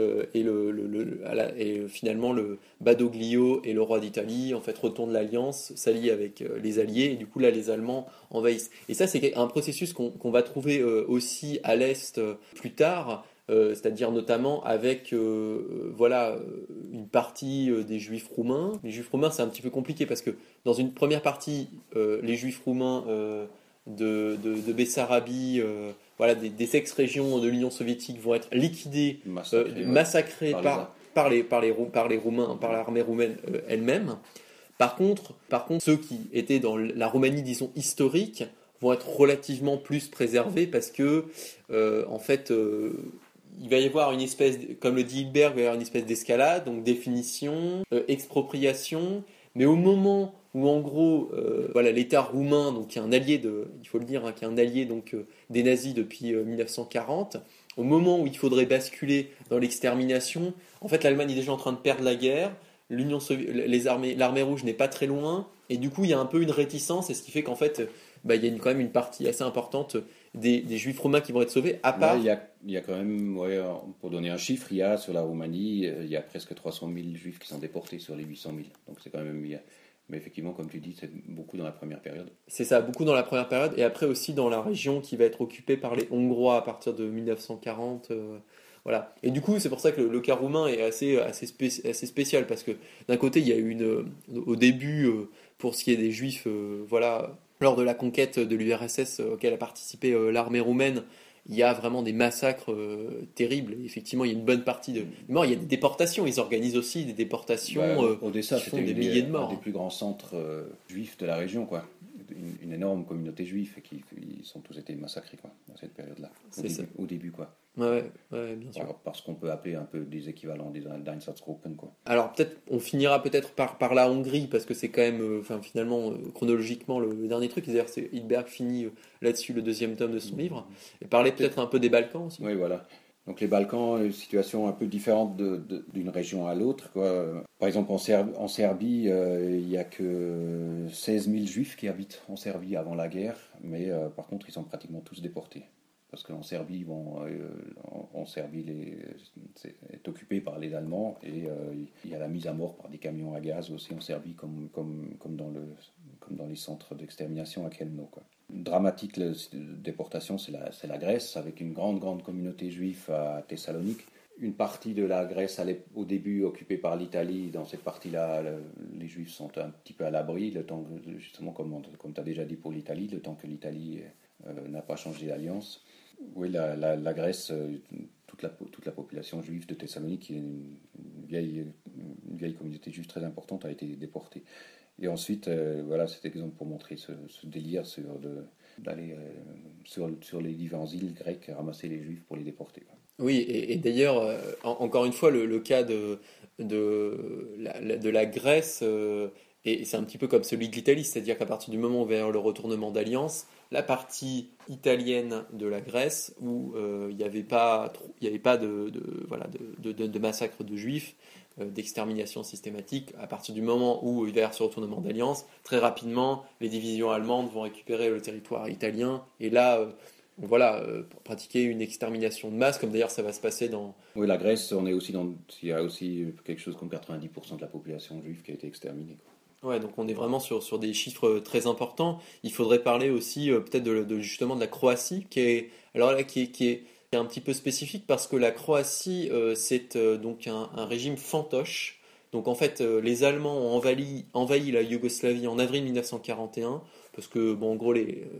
et finalement le Badoglio et le roi d'Italie en fait retournent l'alliance, s'allient avec les Alliés, et du coup là les Allemands envahissent. Et ça c'est un processus qu'on va trouver aussi à l'Est plus tard. C'est-à-dire notamment avec une partie des Juifs roumains. Les Juifs roumains, c'est un petit peu compliqué parce que dans une première partie, les Juifs roumains de Bessarabie, des ex-régions de l'Union soviétique vont être liquidés, massacrés par les Roumains, par l'armée roumaine elle-même. Par contre, ceux qui étaient dans la Roumanie, disons, historique, vont être relativement plus préservés parce que, il va y avoir une espèce, comme le dit Hilberg, il va y avoir une espèce d'escalade, donc définition, expropriation, mais au moment où en gros, l'État roumain, donc qui est un allié il faut le dire, qui est un allié donc des nazis depuis 1940, au moment où il faudrait basculer dans l'extermination, en fait l'Allemagne est déjà en train de perdre la guerre, l'armée rouge n'est pas très loin, et du coup il y a un peu une réticence, et ce qui fait qu'en fait, il y a quand même une partie assez importante des Juifs roumains qui vont être sauvés, à part... Il y a quand même, pour donner un chiffre, il y a sur la Roumanie, il y a presque 300 000 Juifs qui sont déportés sur les 800 000. Donc c'est quand même... Mais effectivement, comme tu dis, c'est beaucoup dans la première période. C'est ça, beaucoup dans la première période, et après aussi dans la région qui va être occupée par les Hongrois à partir de 1940. Voilà. Et du coup, c'est pour ça que le cas roumain est assez spécial, parce que d'un côté, il y a eu au début, pour ce qui est des Juifs, lors de la conquête de l'URSS auquel a participé l'armée roumaine, il y a vraiment des massacres terribles. Et effectivement, il y a une bonne partie de morts. Il y a des déportations. Ils organisent aussi des déportations Odessa, qui font des milliers de morts. Un des plus grands centres juifs de la région, quoi. Une énorme communauté juive et ils ont tous été massacrés, quoi, dans cette période-là. Au début, quoi. Ouais, bien sûr. Parce qu'on peut appeler un peu des équivalents d'Einsatzgruppen, quoi. Alors on finira peut-être par la Hongrie, parce que c'est quand même, finalement, chronologiquement, le dernier truc. D'ailleurs, Hilberg finit là-dessus le deuxième tome de son livre. Et parler peut-être un peu des Balkans aussi. Oui, voilà. Donc les Balkans, une situation un peu différente d'une région à l'autre, quoi. Par exemple, en Serbie, il n'y a que 16 000 Juifs qui habitent en Serbie avant la guerre, mais par contre, ils sont pratiquement tous déportés. Parce qu'en Serbie, est occupé par les Allemands, et il y a la mise à mort par des camions à gaz aussi en Serbie, comme dans les centres d'extermination à Chełmno, quoi. Dramatique déportation, c'est la Grèce, avec une grande communauté juive à Thessalonique. Une partie de la Grèce, au début occupée par l'Italie. Dans cette partie-là, les Juifs sont un petit peu à l'abri, le temps, justement, comme tu as déjà dit pour l'Italie, le temps que l'Italie n'a pas changé d'alliance. Oui, la Grèce, toute la population juive de Thessalonique, qui est une vieille communauté juive très importante, a été déportée. Et ensuite, cet exemple pour montrer ce délire d'aller sur les différentes îles grecques ramasser les Juifs pour les déporter, quoi. Oui, et d'ailleurs, encore une fois, le cas de la Grèce, et c'est un petit peu comme celui de l'Italie, c'est-à-dire qu'à partir du moment vers le retournement d'alliance, la partie italienne de la Grèce, où il n'y avait pas de massacre de Juifs, d'extermination systématique, à partir du moment où il y a ce retournement d'alliance, très rapidement, les divisions allemandes vont récupérer le territoire italien, et là, pratiquer une extermination de masse, comme d'ailleurs ça va se passer dans... Oui, la Grèce, il y a aussi quelque chose comme 90% de la population juive qui a été exterminée, quoi. Ouais, donc on est vraiment sur des chiffres très importants. Il faudrait parler aussi peut-être justement de la Croatie, qui est un petit peu spécifique, parce que la Croatie, c'est donc un régime fantoche. Donc en fait, les Allemands ont envahi la Yougoslavie en avril 1941, parce que en gros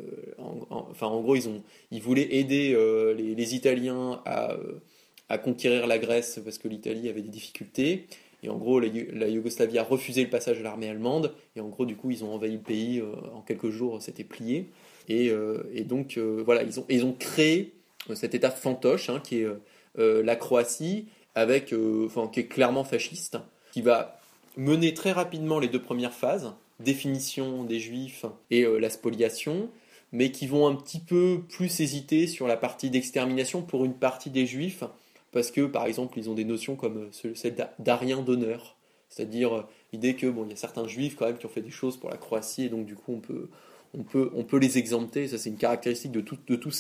ils voulaient aider les Italiens à conquérir la Grèce, parce que l'Italie avait des difficultés. Et en gros, la Yougoslavie a refusé le passage de l'armée allemande. Et en gros, du coup, ils ont envahi le pays en quelques jours, c'était plié. Et donc, voilà, ils ont créé cet État fantoche, hein, qui est la Croatie, qui est clairement fasciste, qui va mener très rapidement les deux premières phases, définition des Juifs et la spoliation, mais qui vont un petit peu plus hésiter sur la partie d'extermination pour une partie des Juifs, parce que par exemple ils ont des notions comme celle d'arien d'honneur, c'est-à-dire l'idée que bon, il y a certains Juifs quand même qui ont fait des choses pour la Croatie et donc du coup on peut les exempter. Ça c'est une caractéristique de tous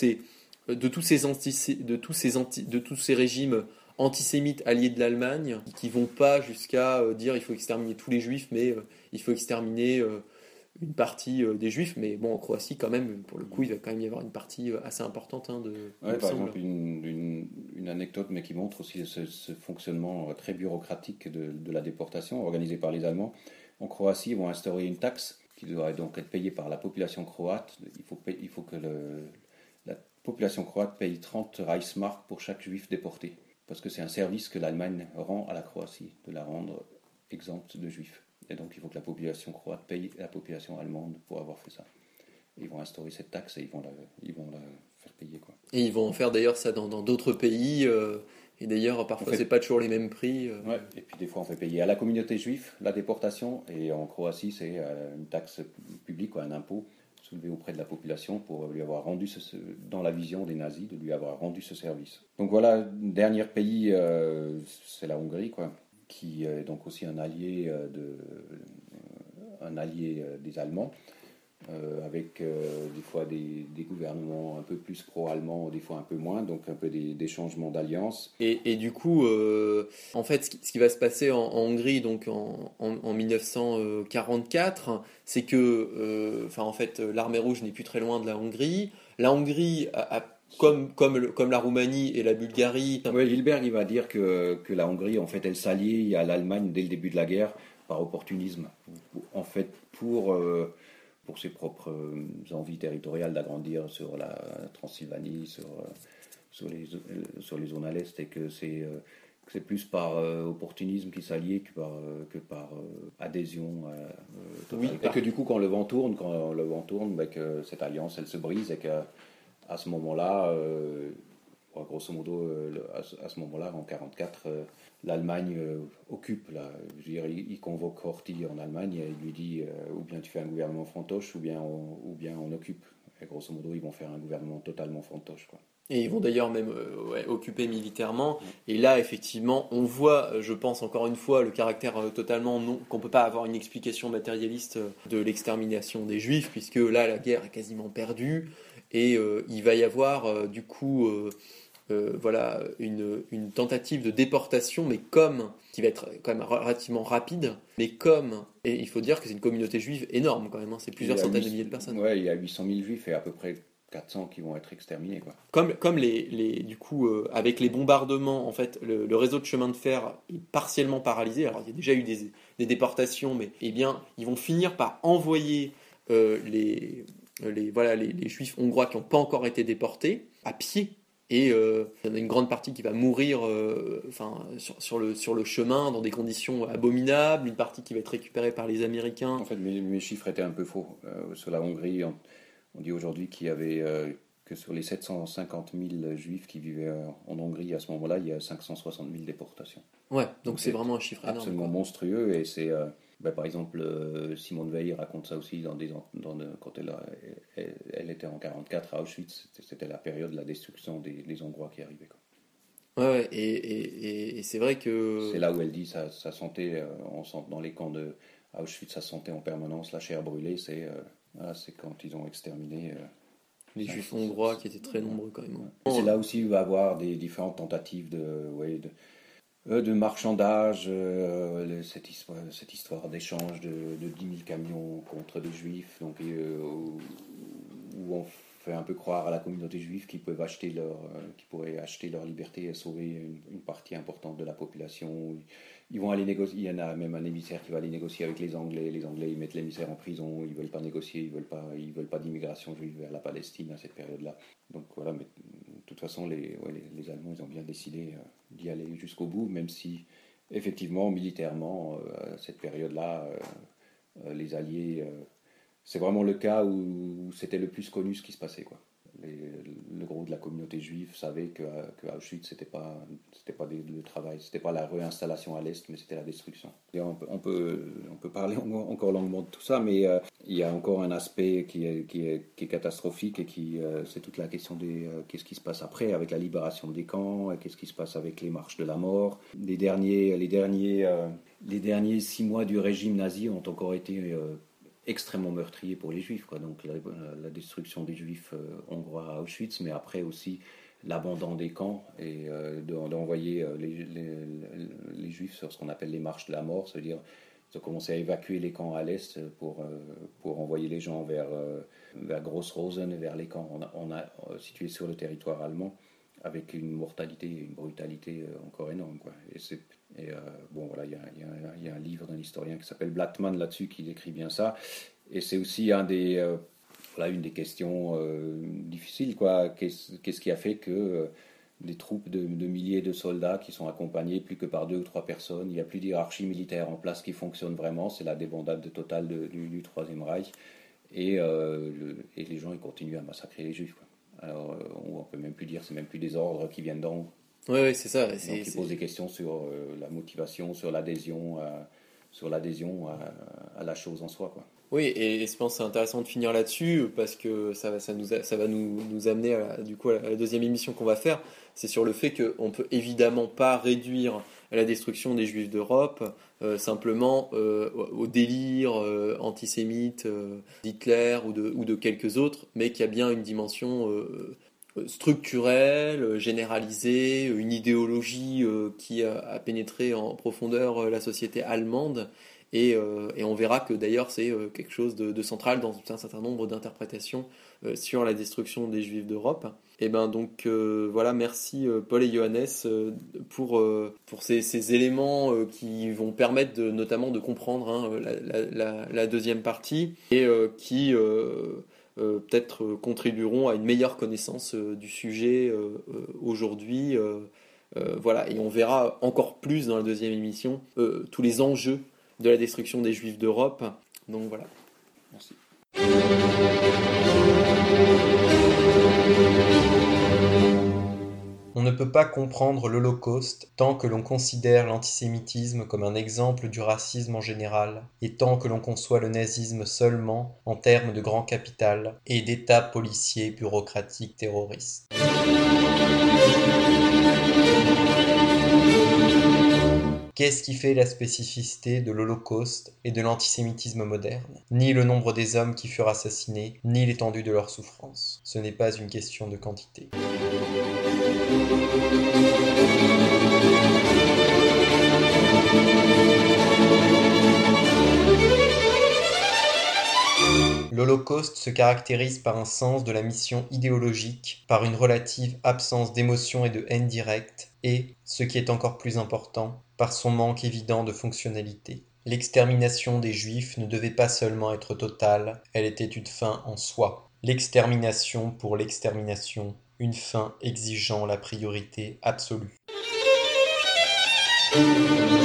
ces régimes antisémites alliés de l'Allemagne qui vont pas jusqu'à dire il faut exterminer tous les Juifs, mais il faut exterminer une partie des Juifs. Mais bon, en Croatie quand même, pour le coup, il va quand même y avoir une partie assez importante Ouais, par exemple, une anecdote, mais qui montre aussi ce fonctionnement très bureaucratique de la déportation organisée par les Allemands. En Croatie, ils vont instaurer une taxe qui doit donc être payée par la population croate. Il faut que la population croate paye 30 Reichsmark pour chaque juif déporté. Parce que c'est un service que l'Allemagne rend à la Croatie, de la rendre exempte de juifs. Et donc il faut que la population croate paye la population allemande pour avoir fait ça. Ils vont instaurer cette taxe et ils vont la faire payer, quoi. Et ils vont en faire d'ailleurs ça dans d'autres pays. Et d'ailleurs, parfois, c'est pas toujours les mêmes prix. Ouais, et puis des fois, on fait payer à la communauté juive la déportation. Et en Croatie, c'est une taxe publique, quoi, un impôt soulevé auprès de la population pour lui avoir rendu, dans la vision des nazis, de lui avoir rendu ce service. Donc voilà, dernier pays, c'est la Hongrie, quoi, qui est donc aussi un allié des Allemands. Avec des fois des gouvernements un peu plus pro-allemands, des fois un peu moins, donc un peu des changements d'alliance. Et du coup, en fait, ce qui va se passer en Hongrie, donc en 1944, c'est que, en fait, l'armée rouge n'est plus très loin de la Hongrie. La Hongrie comme la Roumanie et la Bulgarie. Oui, Hilberg, il va dire que la Hongrie, en fait, elle s'allie à l'Allemagne dès le début de la guerre par opportunisme. En fait, pour ses propres envies territoriales d'agrandir sur la Transylvanie, sur les zones à l'est, et que c'est plus par opportunisme qu'il s'allie que par adhésion totale. Oui, et que du coup, quand le vent tourne, ben, que cette alliance, elle se brise, et qu'à ce moment-là, grosso modo, à ce moment-là, en 1944, l'Allemagne occupe, là, je veux dire, il convoque Horthy en Allemagne et il lui dit ou bien tu fais un gouvernement fantoche ou bien on occupe. Et grosso modo, ils vont faire un gouvernement totalement fantoche, quoi. Et ils vont d'ailleurs même occuper militairement. Et là, effectivement, on voit, je pense encore une fois, le caractère totalement non, qu'on peut pas avoir une explication matérialiste de l'extermination des Juifs, puisque là, la guerre est quasiment perdue. Et il va y avoir, du coup, voilà, une tentative de déportation, mais qui va être quand même relativement rapide, et il faut dire que c'est une communauté juive énorme quand même, hein, c'est plusieurs centaines de milliers de personnes. Ouais, il y a 800 000 juifs et à peu près 400 qui vont être exterminés, quoi. Comme du coup, avec les bombardements, en fait, le réseau de chemin de fer est partiellement paralysé. Alors, il y a déjà eu des déportations, mais eh bien, ils vont finir par envoyer les juifs hongrois qui n'ont pas encore été déportés à pied. Et il y en a une grande partie qui va mourir sur le chemin dans des conditions abominables, une partie qui va être récupérée par les Américains. En fait, mes chiffres étaient un peu faux. Sur la Hongrie, on dit aujourd'hui qu'il y avait que sur les 750 000 juifs qui vivaient en Hongrie à ce moment-là, il y a 560 000 déportations. Ouais, donc c'est vraiment un chiffre énorme. Absolument monstrueux. Et c'est, par exemple, Simone Veil raconte ça aussi quand elle était en 1944 à Auschwitz. C'était la période de la destruction des Hongrois qui arrivaient, quoi. Ouais, et c'est vrai que... C'est là où elle dit ça sentait, dans les camps de Auschwitz, ça sentait en permanence la chair brûlée. C'est quand ils ont exterminé les juifs hongrois qui étaient très nombreux quand même. Ouais. C'est là aussi où il va y avoir des différentes tentatives de marchandage, cette histoire d'échange de 10 000 camions contre des juifs, donc, où on fait un peu croire à la communauté juive qu'ils pourraient acheter leur liberté et sauver une partie importante de la population. Ils vont aller négocier, il y en a même un émissaire qui va aller négocier avec les Anglais. Les Anglais, ils mettent l'émissaire en prison, ils veulent pas négocier, ils veulent pas d'immigration juive vers la Palestine à cette période-là. Donc voilà, mais de toute façon, les Allemands, ils ont bien décidé d'y aller jusqu'au bout, même si effectivement, militairement, à cette période-là, les Alliés, c'est vraiment le cas où c'était le plus connu ce qui se passait, quoi. Le gros de la communauté juive savait que Auschwitz, c'était pas le travail, c'était pas la réinstallation à l'Est, mais c'était la destruction. Et on peut parler encore longuement de tout ça, mais il y a encore un aspect qui est catastrophique, et c'est toute la question des qu'est-ce qui se passe après avec la libération des camps, qu'est-ce qui se passe avec les marches de la mort. Les derniers 6 mois du régime nazi ont encore été extrêmement meurtrier pour les Juifs, quoi. Donc la destruction des Juifs hongrois à Auschwitz, mais après aussi l'abandon des camps et d'envoyer les Juifs sur ce qu'on appelle les marches de la mort, c'est-à-dire ils ont commencé à évacuer les camps à l'est pour envoyer les gens vers Gross-Rosen et vers les camps situés sur le territoire allemand, avec une mortalité et une brutalité encore énorme, quoi. Bon, voilà, il y a un livre d'un historien qui s'appelle Blattmann là-dessus qui décrit bien ça. Et c'est aussi une des questions difficiles, quoi. Qu'est-ce qui a fait que des troupes de milliers de soldats qui sont accompagnés plus que par 2 ou 3 personnes, il n'y a plus d'hierarchie militaire en place qui fonctionne vraiment, c'est la débandade totale du Troisième Reich. Et les gens ils continuent à massacrer les Juifs, quoi. Alors, on peut même plus dire, c'est même plus des ordres qui viennent d'en haut. Oui, c'est ça. Donc, il pose des questions sur la motivation, sur l'adhésion à la chose en soi, quoi. Oui, et je pense que c'est intéressant de finir là-dessus, parce que ça va nous amener à la deuxième émission qu'on va faire. C'est sur le fait qu'on ne peut évidemment pas réduire la destruction des Juifs d'Europe simplement au délire antisémite d'Hitler ou de quelques autres, mais qu'il y a bien une dimension structurelle, généralisée, une idéologie qui a pénétré en profondeur la société allemande. Et on verra que d'ailleurs c'est quelque chose de central dans un certain nombre d'interprétations sur la destruction des Juifs d'Europe. Et ben donc voilà, merci Paul et Johannes pour ces éléments qui vont permettre notamment de comprendre la deuxième partie, et qui peut-être contribueront à une meilleure connaissance du sujet aujourd'hui. Voilà, et on verra encore plus dans la deuxième émission tous les enjeux de la destruction des Juifs d'Europe. Donc voilà. Merci. On ne peut pas comprendre l'Holocauste tant que l'on considère l'antisémitisme comme un exemple du racisme en général, et tant que l'on conçoit le nazisme seulement en termes de grand capital et d'États policiers bureaucratiques terroristes. Qu'est-ce qui fait la spécificité de l'Holocauste et de l'antisémitisme moderne? Ni le nombre des hommes qui furent assassinés, ni l'étendue de leur souffrance. Ce n'est pas une question de quantité. L'Holocauste se caractérise par un sens de la mission idéologique, par une relative absence d'émotion et de haine directe, et, ce qui est encore plus important, par son manque évident de fonctionnalité. L'extermination des Juifs ne devait pas seulement être totale, elle était une fin en soi. L'extermination pour l'extermination, une fin exigeant la priorité absolue.